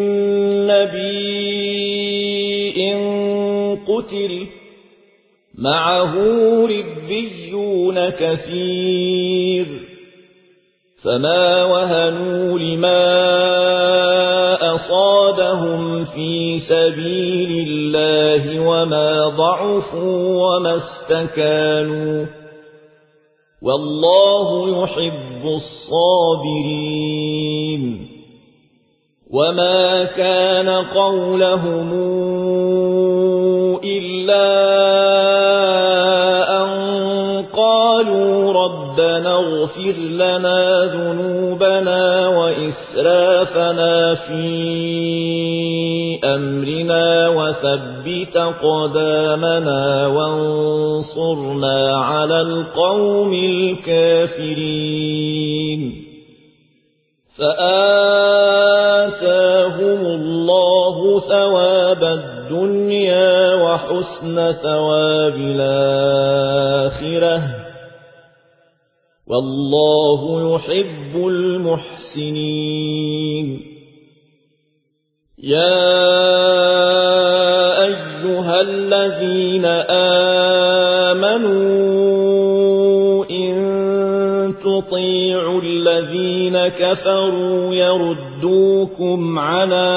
نبي قتل معه ربيون كثير فما وهنوا لما أصابهم في سبيل الله وما ضعفوا وما استكانوا والله يحب الصابرين وما كان قولهم إلا ربنا اغفر لنا ذنوبنا وإسرافنا في أمرنا وثبت قدامنا وانصرنا على القوم الكافرين فآتاهم الله ثواب الدنيا وحسن ثواب الآخرة والله يحب المحسنين يا أيها الذين آمنوا إن تطيعوا الذين كفروا يردوكم على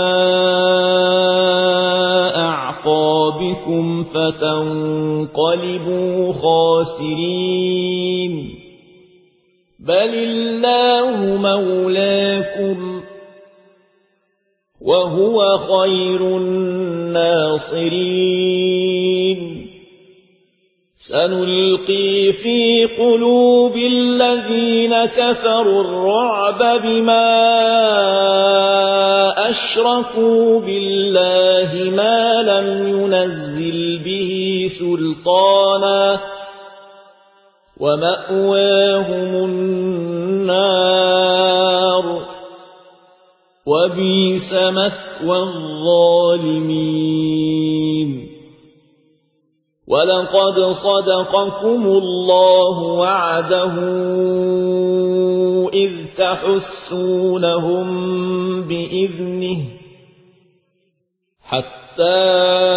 أعقابكم فتنقلبوا خاسرين بل الله مولاكم وهو خير الناصرين سنلقي في قلوب الذين كفروا الرعب بما أشركوا بالله ما لم ينزل به سلطانا ومأواهم النار وبئس مثوى الظالمين ولقد صدقكم الله وعده إذ تحسونهم بإذنه حتى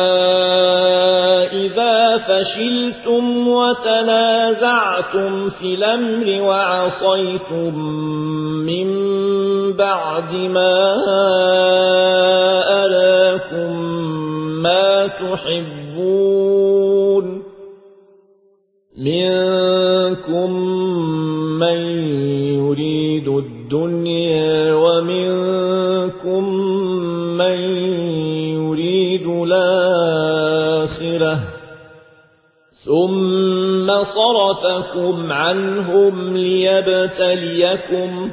إذا فشلتم وتنازعتم في الأمر وعصيتم من بعد ما أراكم ما تحبون منكم من يريد الدنيا ومنكم من يريد الآخرة ثم صرفكم عنهم ليبتليكم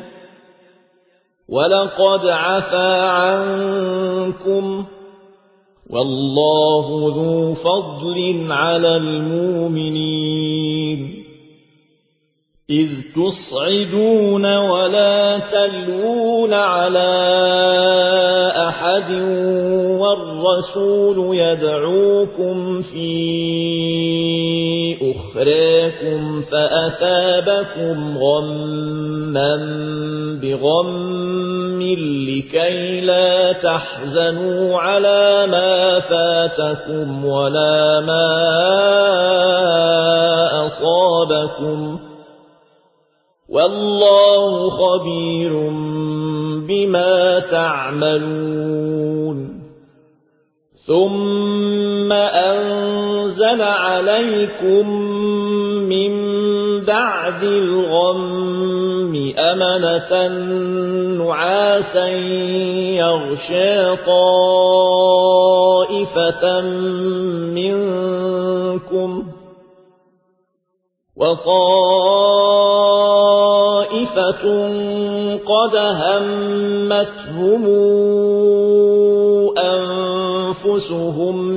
ولقد عفا عنكم والله ذو فضل على المؤمنين إذ تصعدون ولا تلوون على أحد والرسول يدعوكم في أخراكم فأثابكم غما بغم لكي لا تحزنوا على ما فاتكم ولا ما أصابكم والله خبير بما تعملون ثم أنزل عليكم من بعد الغم أمنة نعاسا يغشى طائفة منكم وطائفة قد همتهم أنفسهم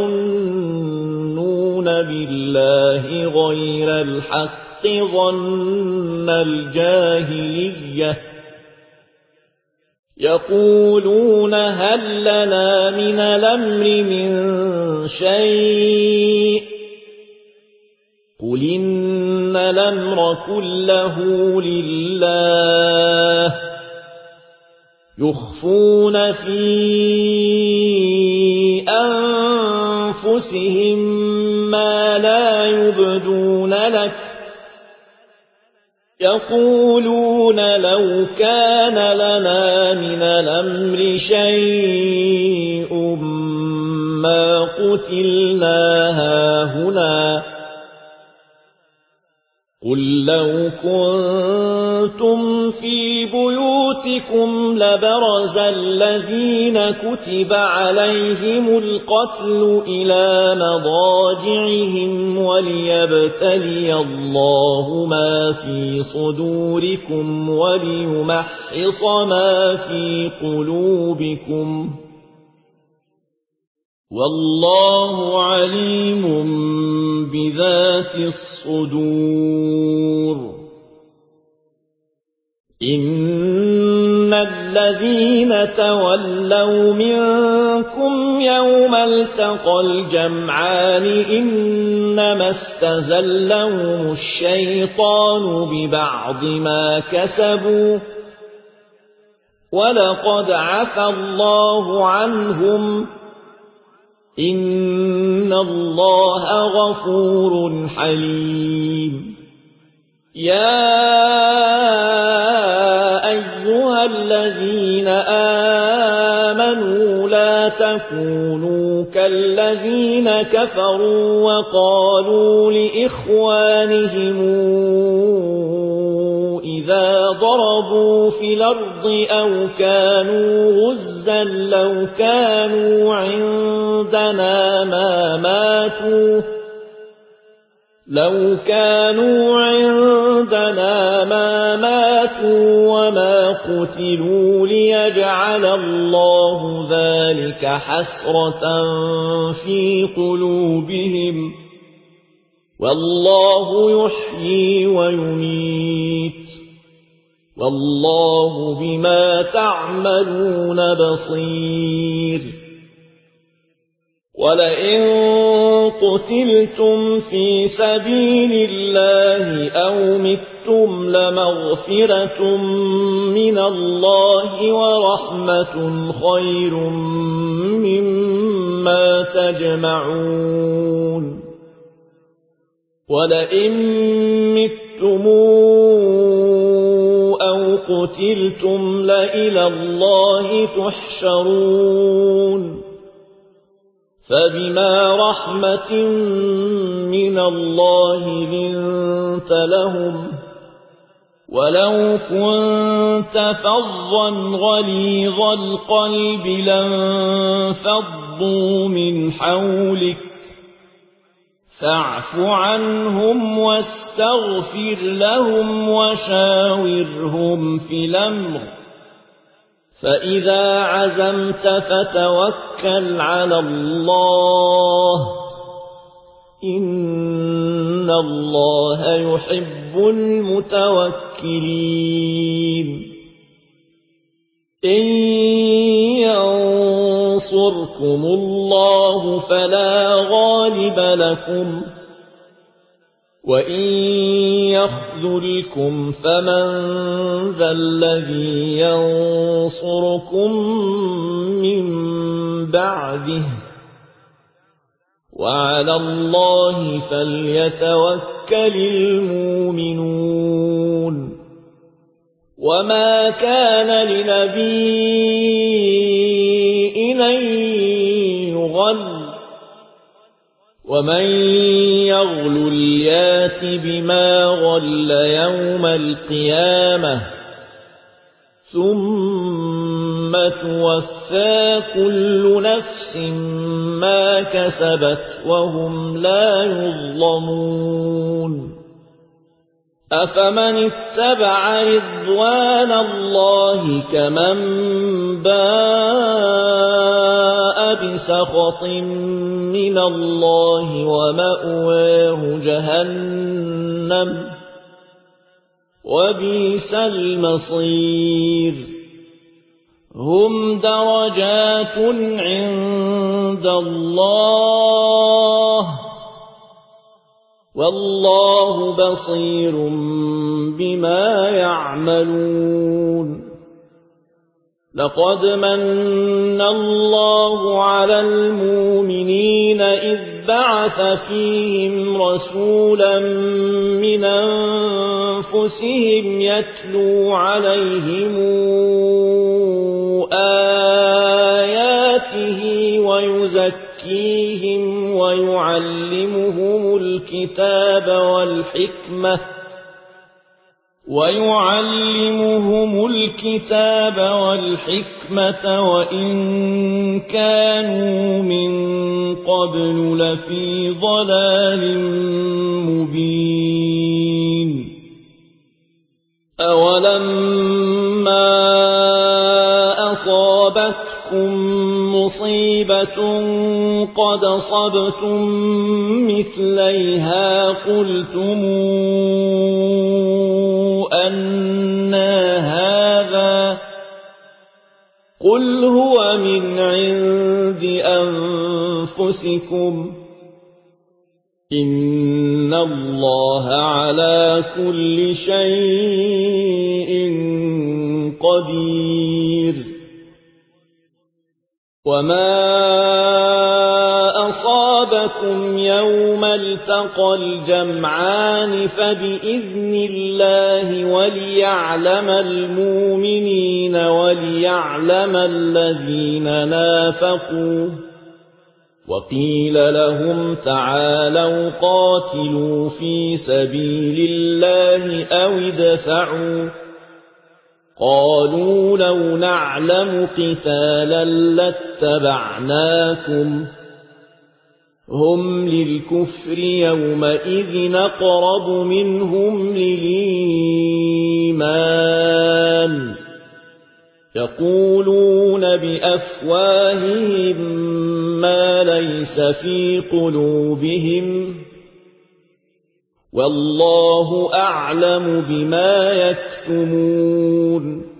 يظنون بالله غير الحق ظن الجاهلية يقولون هل لنا من الأمر من شيء قل إن الأمر كله لله يخفون في أنفسهم ما لا يبدون لك يقولون لو كان لنا من الأمر شيء ما قتلنا هاهنا قل لو كنتم في بيوتكم لبرز الذين كتب عليهم القتل إلى مضاجعهم وليبتلي الله ما في صدوركم وليمحص ما في قلوبكم والله عليم بذات الصدور. إن الذين تولوا منكم يوم التقى الجمعان إنما استزلهم الشيطان ببعض ما كسبوا ولقد عفى الله عنهم إن الله غفور حليم. يا أيها الذين آمنوا لا تكونوا كالذين كفروا وقالوا لإخوانهم إذا ضربوا في الأرض أو كانوا غزا لو كانوا عندنا ما ماتوا لو كانوا عندنا ما ماتوا وما قتلوا ليجعل الله ذلك حسرة في قلوبهم والله يحيي ويميت والله بما تعملون بصير. ولئن قتلتم في سبيل الله أو متم لمغفرة من الله ورحمة خير مما تجمعون. ولئن متم أو قتلتم لإلى الله تحشرون. فبما رحمة من الله لنت لهم ولو كنت فظا غليظ القلب لانفضوا من حولك فاعف عنهم واستغفر لهم وشاورهم في الأمر فإذا عزمت فتوكل على الله إن الله يحب المتوكلين. إن ينصركم الله فلا غالب لكم وإن يخذلكم فمن ذا الذي ينصركم من بعده وعلى الله فليتوكل المؤمنون. وما كان لنبي أن يغل ومن يغل يات بما غل يوم القيامة ثم توفى كل نفس ما كسبت وهم لا يظلمون. أفمن اتبع رضوان الله كمن باء بسخط من الله ومأواه جهنم وبئس المصير. هم درجات عند الله والله بصير بما يعملون. لقد من الله على المؤمنين إذ بعث فيهم رسولا من أنفسهم يتلو عليهم آياته ويزكيهم ويعلمهم الكتاب والحكمة ويعلمهم الكتاب والحكمة وإن كانوا من قبل لفي ضلال مبين أولما أصابتكم مصيبة قد أصبتم مثليها قلتم أنى هذا قل هو من عند أنفسكم إن الله على كل شيء قدير وما أصابكم يوم التقى الجمعان فبإذن الله وليعلم المؤمنين وليعلم الذين نافقوا وقيل لهم تعالوا قاتلوا في سبيل الله أو ادفعوا قالوا لو نعلم قتالا لاتبعناكم هم للكفر يومئذ أقرب منهم للإيمان يقولون بأفواههم ما ليس في قلوبهم والله أعلم بما يكتمون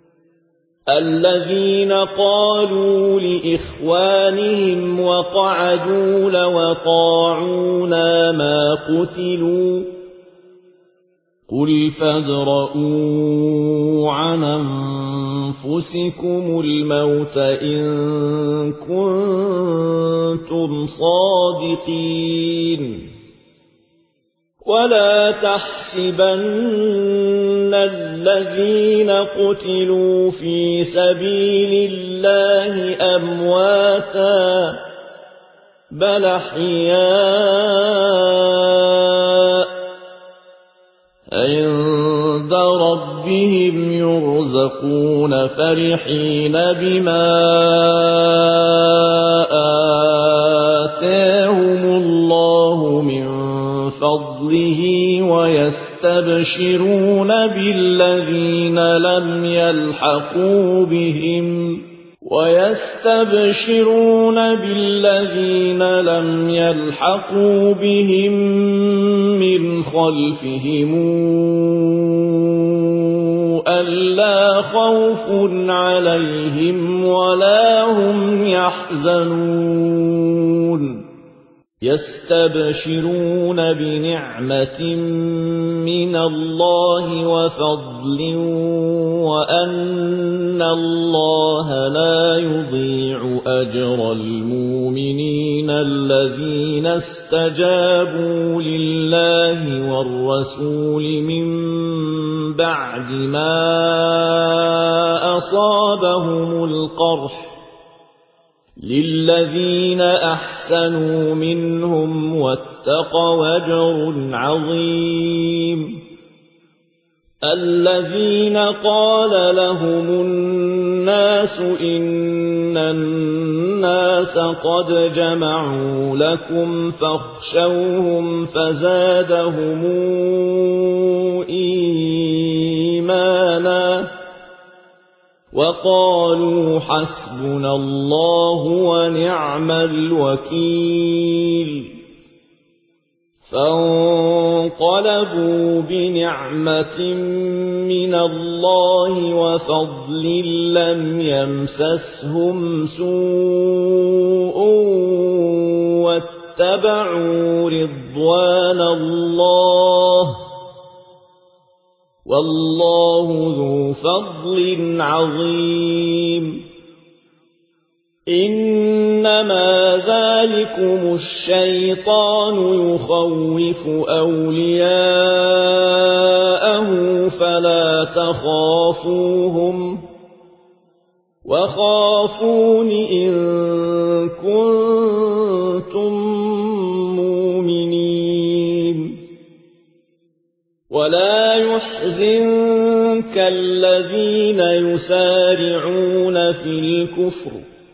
الذين قالوا لإخوانهم وقعدوا لو أطاعونا ما قتلوا قل فادرءوا عن أنفسكم الموت إن كنتم صادقين ولا تحسبن الذين قتلوا في سبيل الله أمواتا بل أحياء عند ربهم يرزقون فرحين بما آتاهم الله من فضله ويستبشرون بالذين لم يلحقوا بهم ويستبشرون بالذين لم يلحقوا بهم من خلفهم ألا خوف عليهم ولا هم يحزنون يستبشرون بنعمة من الله وفضل وأن الله لا يضيع أجر المؤمنين الذين استجابوا لله والرسول من بعد ما أصابهم القرح للذين أحسنوا منهم واتقوا أجر عظيم الذين قال لهم الناس إن الناس قد جمعوا لكم فاخشوهم فزادهم إيمانا وقالوا حسبنا الله ونعم الوكيل فانقلبوا بنعمة من الله وفضل لم يمسسهم سوء واتبعوا رضوان الله والله ذو فضل عظيم إنما ذلكم الشيطان يخوف أولياءه فلا تخافوهم وخافون إن كنتم مؤمنين ولا يحزنك الذين يسارعون في الكفر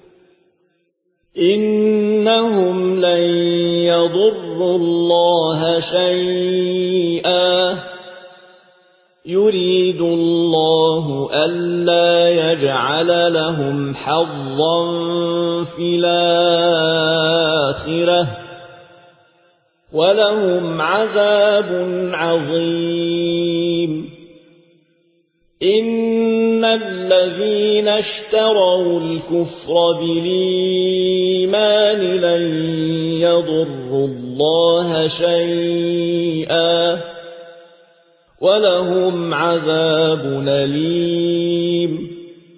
إنهم لن يضروا الله شيئا يريد الله ألا يجعل لهم حظا في الآخرة ولهم عذاب عظيم إن الذين اشتروا الكفر بالإيمان لن يضروا الله شيئا ولهم عذاب أليم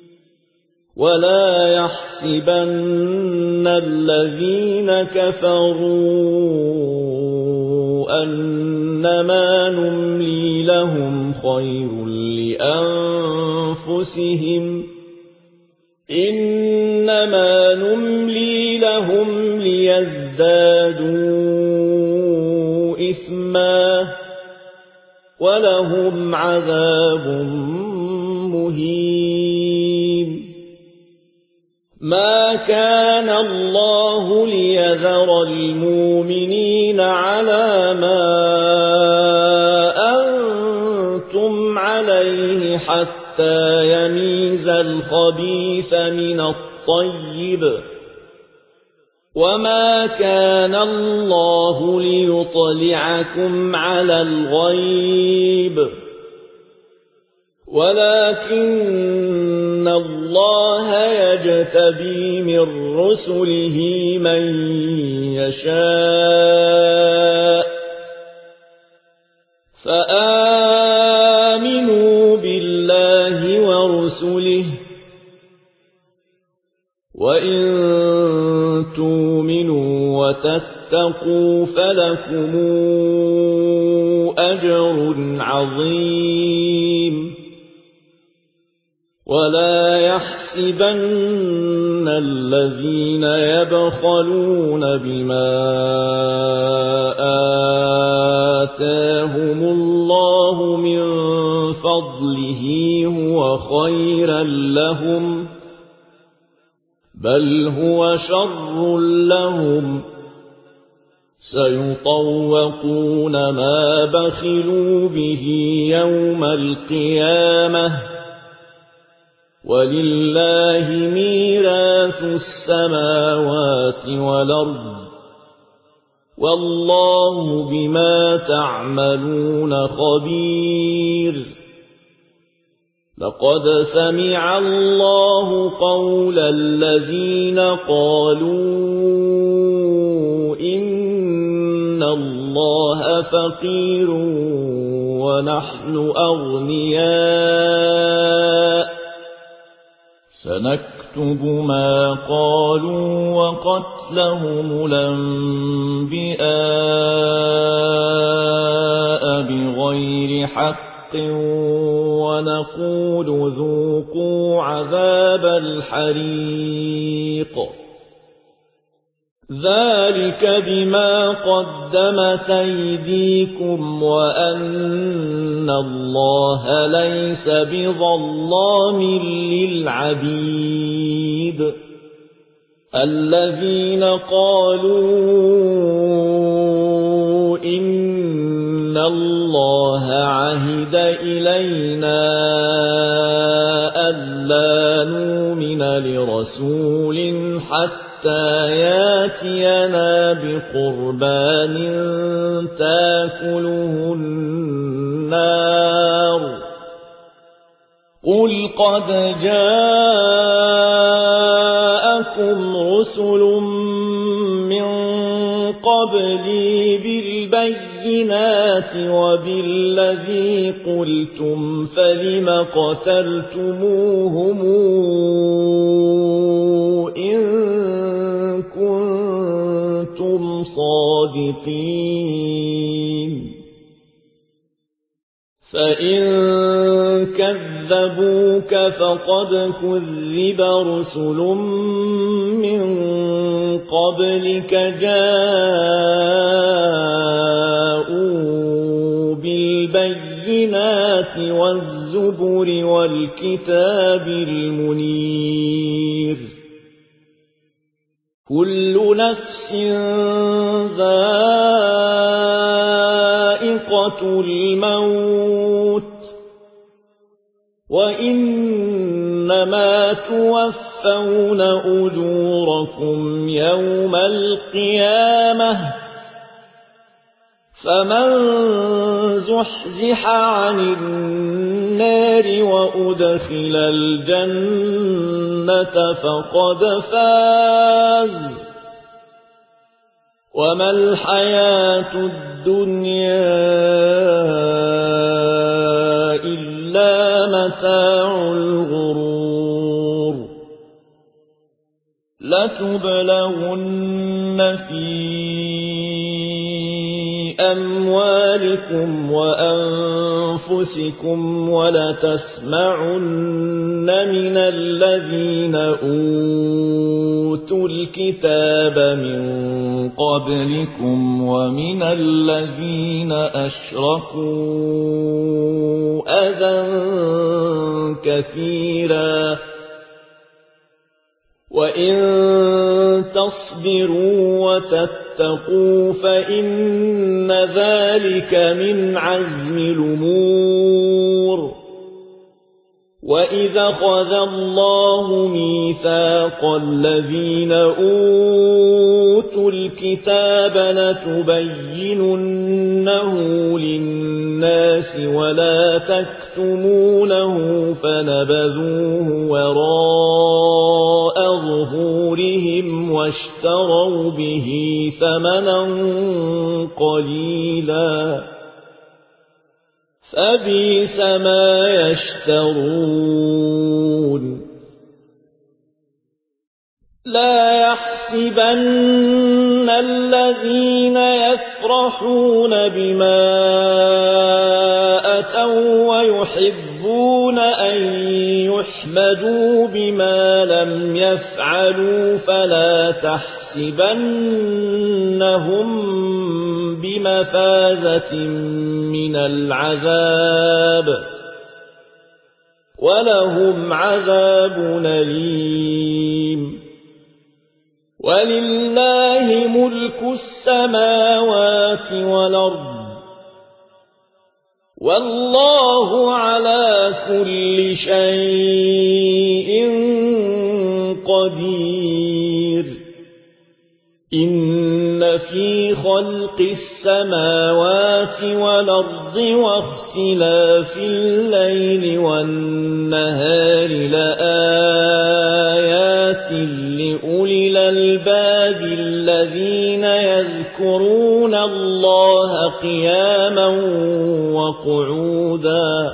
ولا يحسبن الذين كفروا أنما نملي لهم خير لأنفسهم إنما نملي لهم ليزدادوا إثما ولهم عذاب مهين ما كان الله ليذر المؤمنين على ما أنتم عليه حتى يميز الخبيث من الطيب وما كان الله ليطلعكم على الغيب ولكن الله يجتبي من رسله من يشاء فآمنوا بالله ورسله وإن تؤمنوا وتتقوا فلكم أجر عظيم ولا يحسبن الذين يبخلون بما آتاهم الله من فضله هو خيرا لهم بل هو شر لهم سيطوقون ما بخلوا به يوم القيامة ولله ميراث السماوات والأرض والله بما تعملون خبير لقد سمع الله قول الذين قالوا إن الله فقير ونحن أغنياء سنكتب ما قالوا وقتلهم الأنبياء بغير حق ونقول ذوقوا عذاب الحريق ذلك بما قدمت أيديكم وأن الله ليس بظلام للعبيد الذين قالوا إن الله عهد إلينا ألا نؤمن لرسول حتى ياتينا بقربان تاكله النار قل قد جاءكم رسل من قبلي بالبينات وبالذي قلتم فلم قتلتموهم إن كنتم صادقين فإن كذبوك فقد كذب رسل من قبلك جاءوا بالبينات بالبينات والزبر والكتاب المنير كل نفس ذائقة الموت وإنما توفون أجوركم يوم القيامة فمن زحزح عن النار وأدخل الجنة فقد فاز وما الحياة الدنيا إلا متاع الغرور لتبلغن في أموالكم وأنفسكم ولتسمعن من الذين أوتوا الكتاب من قبلكم ومن الذين أشركوا أذى كثيرا وإن تصبروا وتتقوا فإن ذلك من عزم الأمور وإذا أخذ الله ميثاق الذين أوتوا الكتاب لتبيننه للناس ولا تكتمونه فنبذوه وراء ظهورهم واشتروا به ثمنا قليلا فبئس ما يشترون لا يحسبن الذين يفرحون بما أتوا ويحبون أن يحمدوا بما لم يفعلوا فلا تحسبنهم بمفازة من العذاب ولهم عذاب أليم ولله ملك السماوات والأرض والله على كل شيء قدير إن في خلق السماوات والأرض واختلاف الليل والنهار لآيات لأولي الألباب الذين يذكرون الله قياما وقعودا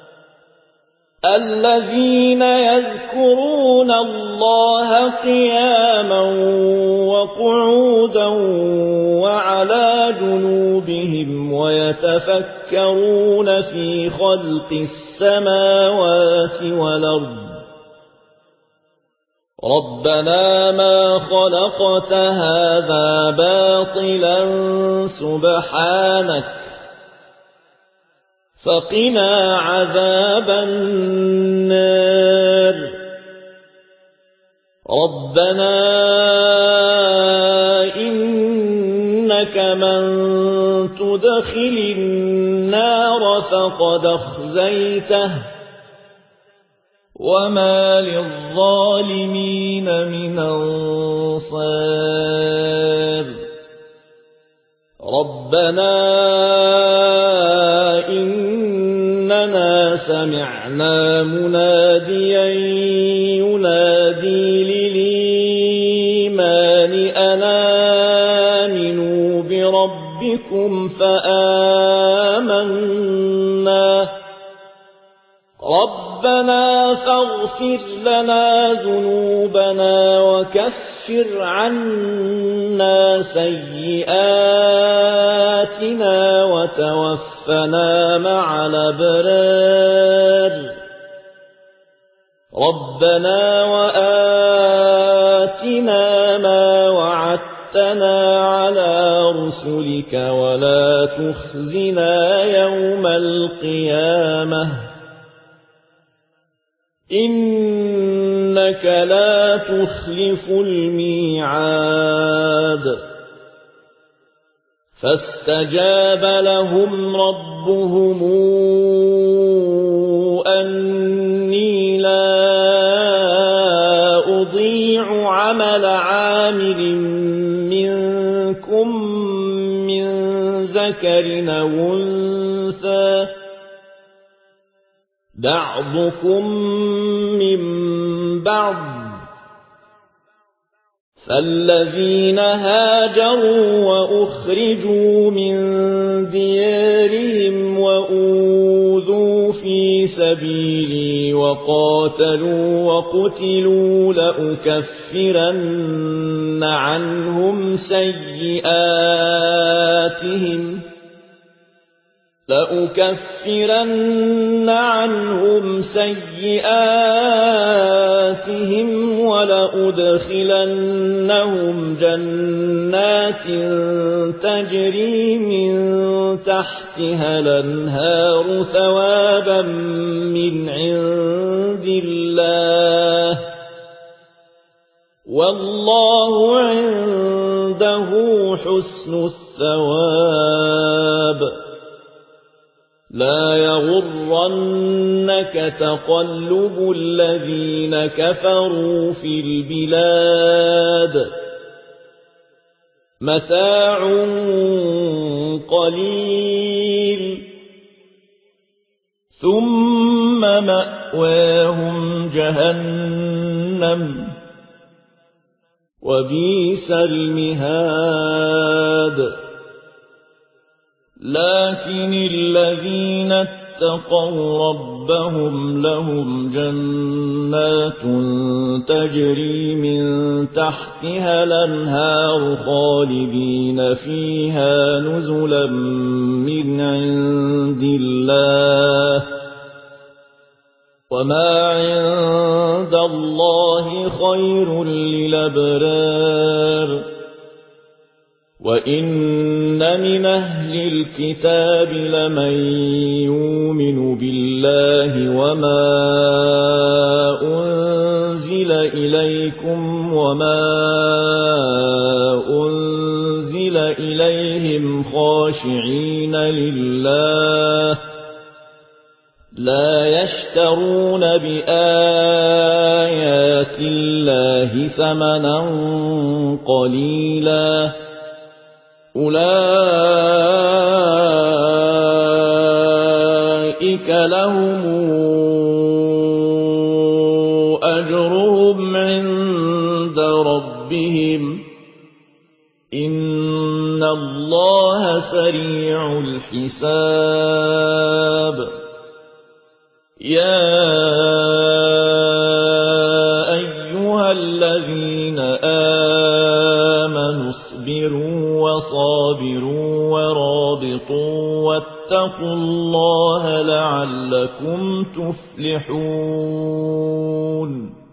الذين يذكرون الله قياما وقعودا وعلى جنوبهم ويتفكرون في خلق السماوات والأرض ربنا ما خلقت هذا باطلا سبحانك فقنا عذاب النار ربنا إنك من تدخل النار فقد أخزيته وما للظالمين من أنصار ربنا إننا سمعنا مناديا ينادي للإيمان أن آمنوا بربكم فآمنا ربنا فاغفر لنا ذنوبنا وكفر عنا سيئاتنا وتوفنا مع الأبرار ربنا وآتنا ما وعدتنا على رسلك ولا تخزنا يوم القيامة إنك لا تخلف الميعاد فاستجاب لهم ربهم أني لا أضيع عمل عامل منكم من ذكر أو أنثى بعضكم من بعض فالذين هاجروا وأخرجوا من ديارهم وأوذوا في سبيلي وقاتلوا وقتلوا لأكفرن عنهم سيئاتهم لأكفرن عنهم سيئاتهم ولأدخلنهم جنات تجري من تحتها الأنهار ثوابا من عند الله والله عنده حسن الثواب لا يغرنك تقلب الذين كفروا في البلاد متاع قليل ثم مأواهم جهنم وبئس المهاد لكن الذين اتقوا ربهم لهم جنات تجري من تحتها الأنهار خالدين فيها نزلا من عند الله وما عند الله خير للأبرار وإن من أهل الكتاب لمن يؤمن بالله وما أنزل إليكم وما أنزل إليهم خاشعين لله لا يشترون بآيات الله ثمنا قليلا أولئك لهم أجرهم عند ربهم إن الله سريع الحساب يا أيها الذين آمنوا اصبروا وصابروا ورابطوا واتقوا الله لعلكم تفلحون